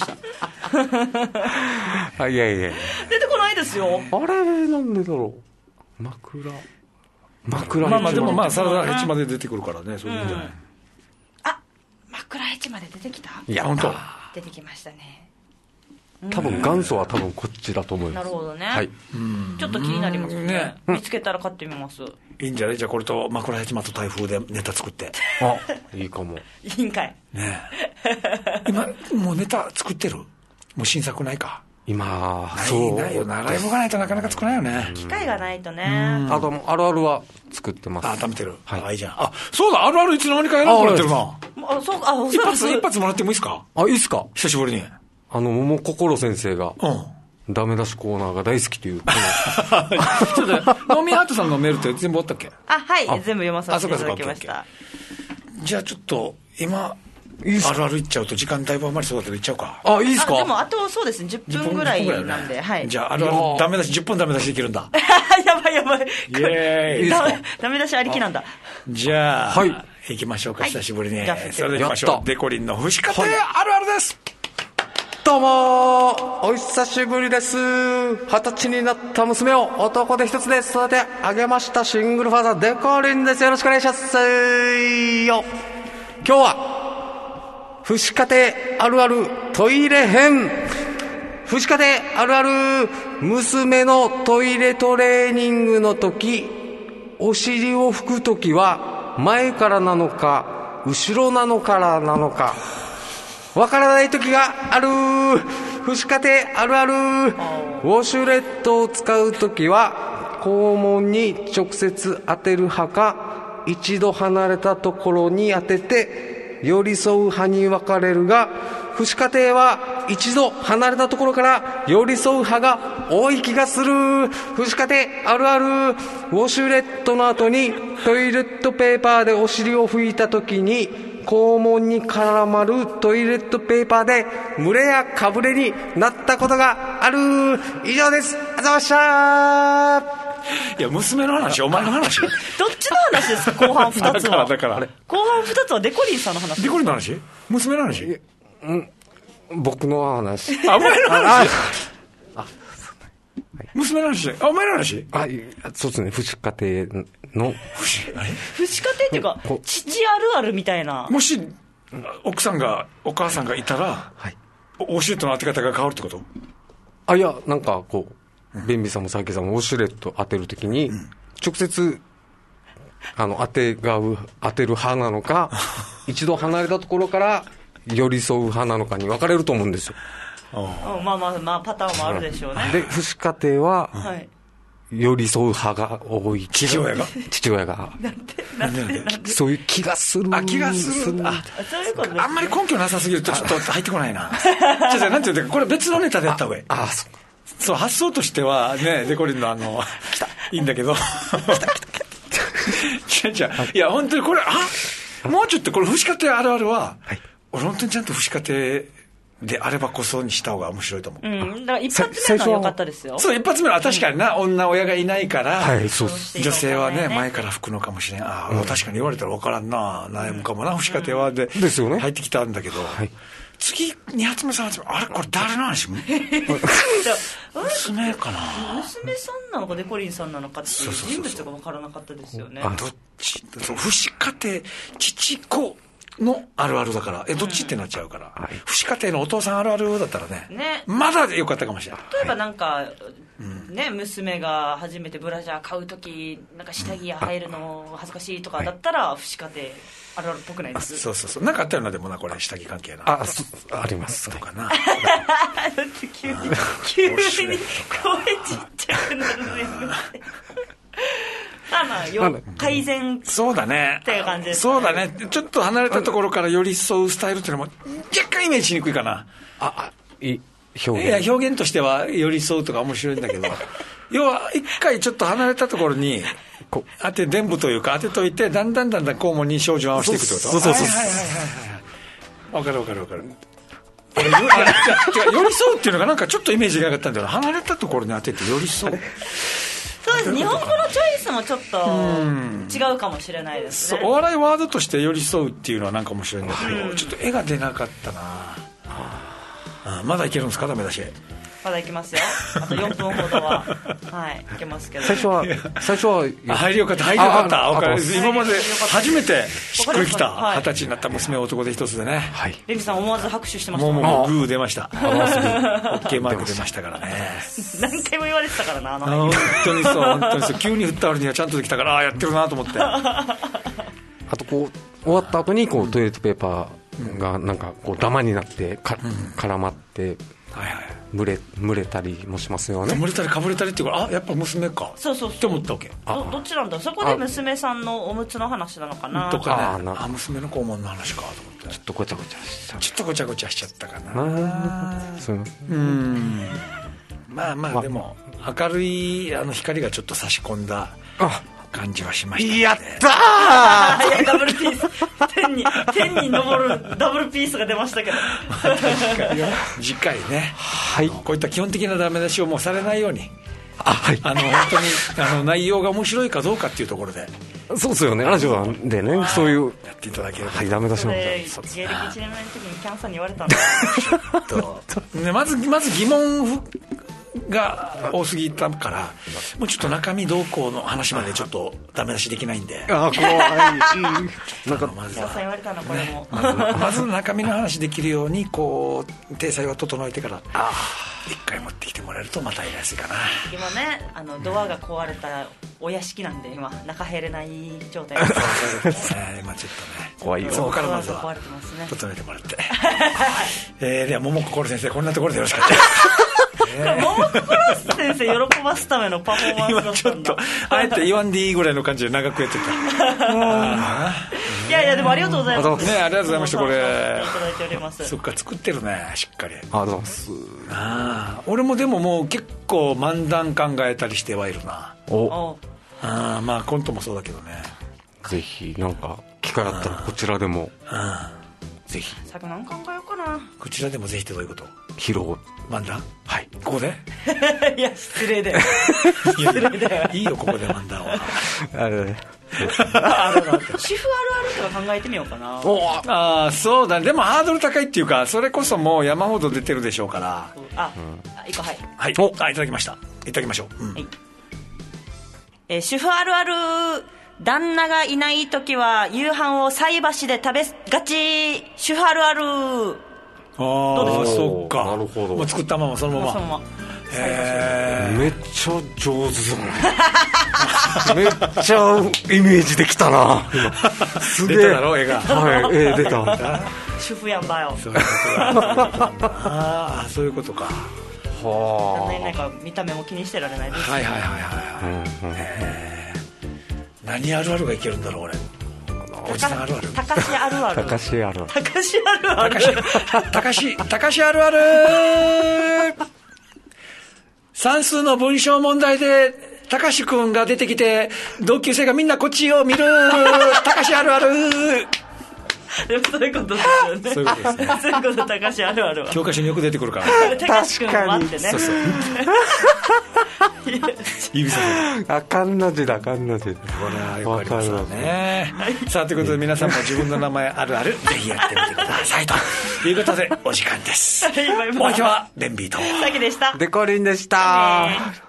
あ、いやいや。
出てこないですよ。
あれなんでだろう。枕。枕ヘチマ。
まあまあでもまあサラダヘチマで出てくるからね、そういうんじゃない。
あ、枕ヘチマで出てきた。
いや、本当。
出てきましたね。
多分元祖は多分こっちだと思います。
なるほどね。
はい。
ちょっと気になりますね。見つけたら買ってみます。
いいんじゃない？じゃあこれと枕ヘチマと台風でネタ作って。
あ、いいかも。
いいんかい。
ねえ。今もうネタ作ってる？もう新作ないか。
今
そうないよな。ライブがないとなかなか作れないよね。
機会がないとね。
あとあるあるは作ってます。
あ、食べてる。
はい。
あ、いいじゃん。あ、そうだ、あるあるいつの間にかやらんくなってるな。
あ、そうか。
一発一発もらってもいいですか？
あ、いいっすか？
久しぶりに。
あの桃心先生が、
うん、
ダメ出しコーナーが大好きという。
ちょっとノーミーハートさんのメールって全部あったっけ？
あ、はい、全部読まさせていただきました。
じゃあちょっと今あるあるいっちゃうと時間だいぶ余りそうだけどいっちゃうか。
あ、いいですか？
でもあとそうですね、じゅっぷんぐらいなんで、ね、はい。
じゃああるあるダメ出しじゅっぷんダメ出しできるんだ。
やばいやばい。
イエーイ。
ダメ出しありきなんだ。
じゃあ、
はい、
行きましょうか、はい、久しぶりに。それで行きましょう。デコリンの節家庭あるあるです。
どうもお久しぶりです。二十歳になった娘を男で一つで育て上げましたシングルファーザーデコリンです。よろしくお願いしますよ。今日は父子家庭あるあるトイレ編。父子家庭あるある。娘のトイレトレーニングの時、お尻を拭く時は前からなのか後ろなのからなのかわからない時がある。父子家庭あるある。ウォシュレットを使う時は肛門に直接当てる派か一度離れたところに当てて寄り添う派に分かれるが、父子家庭は一度離れたところから寄り添う派が多い気がする。父子家庭あるある。ウォシュレットの後にトイレットペーパーでお尻を拭いた時に肛門に絡まるトイレットペーパーで蒸れやかぶれになったことがある。以上です。ありがとうございました。
いや娘の話、お前の話。
どっちの話ですか後半ふたつは。
だからだから
後半ふたつはデコリンさんの話。
デコリンの話、娘の話、
うん、僕の話。
あ、お前の話。あ、娘の話、あ、お前の話。
あ、そうですね、父子家庭の
父子家庭っていうか父あるあるみたいな。
もし奥さんがお母さんがいたら、はい、オシュレットの当て方が変わるってこと？
あ、いや、なんかこうベンビーさんも佐伯さんもウォシュレット当てるときに、うん、直接あの当てがう当てる派なのか一度離れたところから寄り添う派なのかに分かれると思うんですよ。
あまあまあまあパターンもあるでしょうね。
で父子家庭は、はい、寄り添う派が多い。
父親が
父親が
なんでなんでなんで
そういう気がする。
あ、気がする。あ、そういうことですね。あんまり根拠なさすぎるとちょっと入ってこないな。じゃあなんていうかこれ別のネタでやった方がいい。ああ、そうか。そう、発想としてはね、デコリンのあのいいんだけど、違う違う、いや本当にこれ、あ、もうちょっとこれ父子家庭あるあるは、はい、俺本当にちゃんと父子家庭であればこそにした方が面白いと思う。
うん、だから一発目のは良かったですよ。
そう、一発目のは確かにな、うん、女親がいないから、
はい、そうです。
女性はね前から吹くのかもしれん。ああ、うん、確かに言われたら分からんな、悩むかもな、父子家庭はで、
うん、ですよね、
入ってきたんだけど、はい、次に発目さん発目、あれこれ誰の話？娘かな、
娘さんなのかデコリンさんなのかっていう人物が分からなかったですよね。
あ、どっち、そう父子家庭父子のあるあるだから、えどっちってなっちゃうから、うん、父子家庭のお父さんあるあるだったら ね, ねまだよかったかもしれない。
例えばなんか、はい、ね、娘が初めてブラジャー買うときなんか下着入るの恥ずかしいとかだったら、うん、父子家庭あるあるっぽくないです？
そうそうそう、なんかあったよな、でもな、これ下着関係な
あ あ, あります
とかな。
急に急に声ちっちゃくなるのやめて。あまあ、よ改善
そうだね
っていう感じです、ね、
そうだね、ちょっと離れたところから寄り添うスタイルっていうのも若干イメージしにくいかな。
ああ、い表現、
いや表現としては寄り添うとか面白いんだけど要は一回ちょっと離れたところに当て伝部というか当てといて、だんだんだんだん肛門に照準を合わせていくってこと。
そうそうそう、
はいはいはいはい、分かる分かる分かる。寄り添うっていうのがなんかちょっとイメージがなかったんだよ。離れたところに当てて寄り添う。
そうです、日本語のチョイスもちょっと違うかもしれないですね。
そう、お笑いワードとして寄り添うっていうのはなんか面白いんだけど、うん、ちょっと絵が出なかったな。あ、まだいけるんですか？ダメだし。
まだいきますよ。あとよんぷんほどははいいけますけど。
最初は最初は
入りよかった入りよかった。今まで初めてしっくりきた二十歳になった娘男で一つでね。
はい。レミさん思わず拍手してました。
もうもうグー出ました。オッケーマーク出ましたからね。
何回も言われてたからな、あの
本当にそう本当にそう。急に振った割にはちゃんとできたから、ああやってるなと思って。
あとこう終わった後にこうトイレットペーパーがなんかこうダマになってか、うん、絡まって。はいはい、蒸れ蒸れたりもしますよね。
蒸れたりかぶれたりっていうから、あ、やっぱ娘か
そうそうそう
って思ったわけ。
ど, どっちなんだ。そこで娘さんのおむつの話なのかな
とかね。ああ、娘の肛門の話かと思って、
ちょっとごちゃごちゃしちゃう。
ちょっとごちゃごちゃしちゃったかな。
そう
うんまあまあ、まあ、でも明るいあの光がちょっと差し込んだ感じはしましたね。
やったー
いやダブルピース天に天に昇るダブルピースが出ましたけど
次回ね、
はい、
こういった基本的なダメ出しをもうされないように、
あ、はい、
あの本当にあの内容が面白いかどうかっていうところで、
そうですよね、ラジオなんでね、そういう
やっていただければ、
はい、ダメ出しの芸
歴いちねんめの時にキャンさんに言われたんだ
と、ね、まずまず疑問が多すぎたから、もうちょっと中身動向の話までちょっとダメ出しできないんで、
あ、怖い
なんかまずは言われたのこれも、
ね、ま, ずまず中身の話できるようにこう体裁を整えてから一回持ってきてもらえるとまたやりやすいかな。
今ね、あのドアが壊れたお屋敷なんで今中入れない状態です、
ね、今ちょっとね
怖いよ。
そこからまずは整えてもらって、えー、では桃子心先生、こんなところでよろしかった
これ桃子先生喜ばすためのパフォーマンスだったんだ。今ちょっと
あえて言わんでいいぐらいの感じで長くやってた
いやいやでもありがとうございます、
ね、ありがとうございました。これい
ただいております。
そっか、作ってるね、しっかり。あ
りがとうございます。
あ、俺もでももう結構漫談考えたりしてはいるな。
お
あ、まあコントもそうだけどね。
ぜひなんか機会あったらこちらでも、
うん、ぜひ
作何考えようかな。
こちらでもぜひってどういうこと？
披露
漫談？はい、ここで
いや失礼だよ失礼だよ。
いいよここで漫談は
あれ
主婦あるあるとか考えてみようかな。
おあそうだ、ね、でもハードル高いっていうか、それこそもう山ほど出てるでしょうから。
あ、うん、いこはい
はい、おあいただきました、いただきましょう、うん、はい。
えー、主婦あるある。旦那がいないときは夕飯を菜箸で食べがち。主婦あるある。
ああそっか、
なるほど。
もう作ったままそのまま、そのまま。
へえ、めっちゃ上手だねめっちゃイメージできたな今。すげえ。出ただろ絵が。はい、絵出た。
主婦やんばよ。
そういうことか。ああそういうことか。
はあ。なんか見た目も気にしてられないです。
はいはいはいはいはい。へえ。何あるあるがいけるんだろう俺。おじさんあるある。
たかしあるある。
たかしあるある。
たかしあるある。
たかしたかしあるある。算数の文章問題でたかしくんが出てきて同級生がみんなこっちを見る。たかしあるある。
でもそういうことですよね。
そういうことですね。
そういうことたかしあるあるは
教科書によく出てくるから。
たかしくんもあってね。そうそう。
指さす。
あかんな字だ、あかんな字だ。こ
れはよくありますよね。さあということで皆さんも自分の名前あるあるぜひやってみてくださいということでお時間です。お相手はベンビーと
さきでした。
デコリンでした。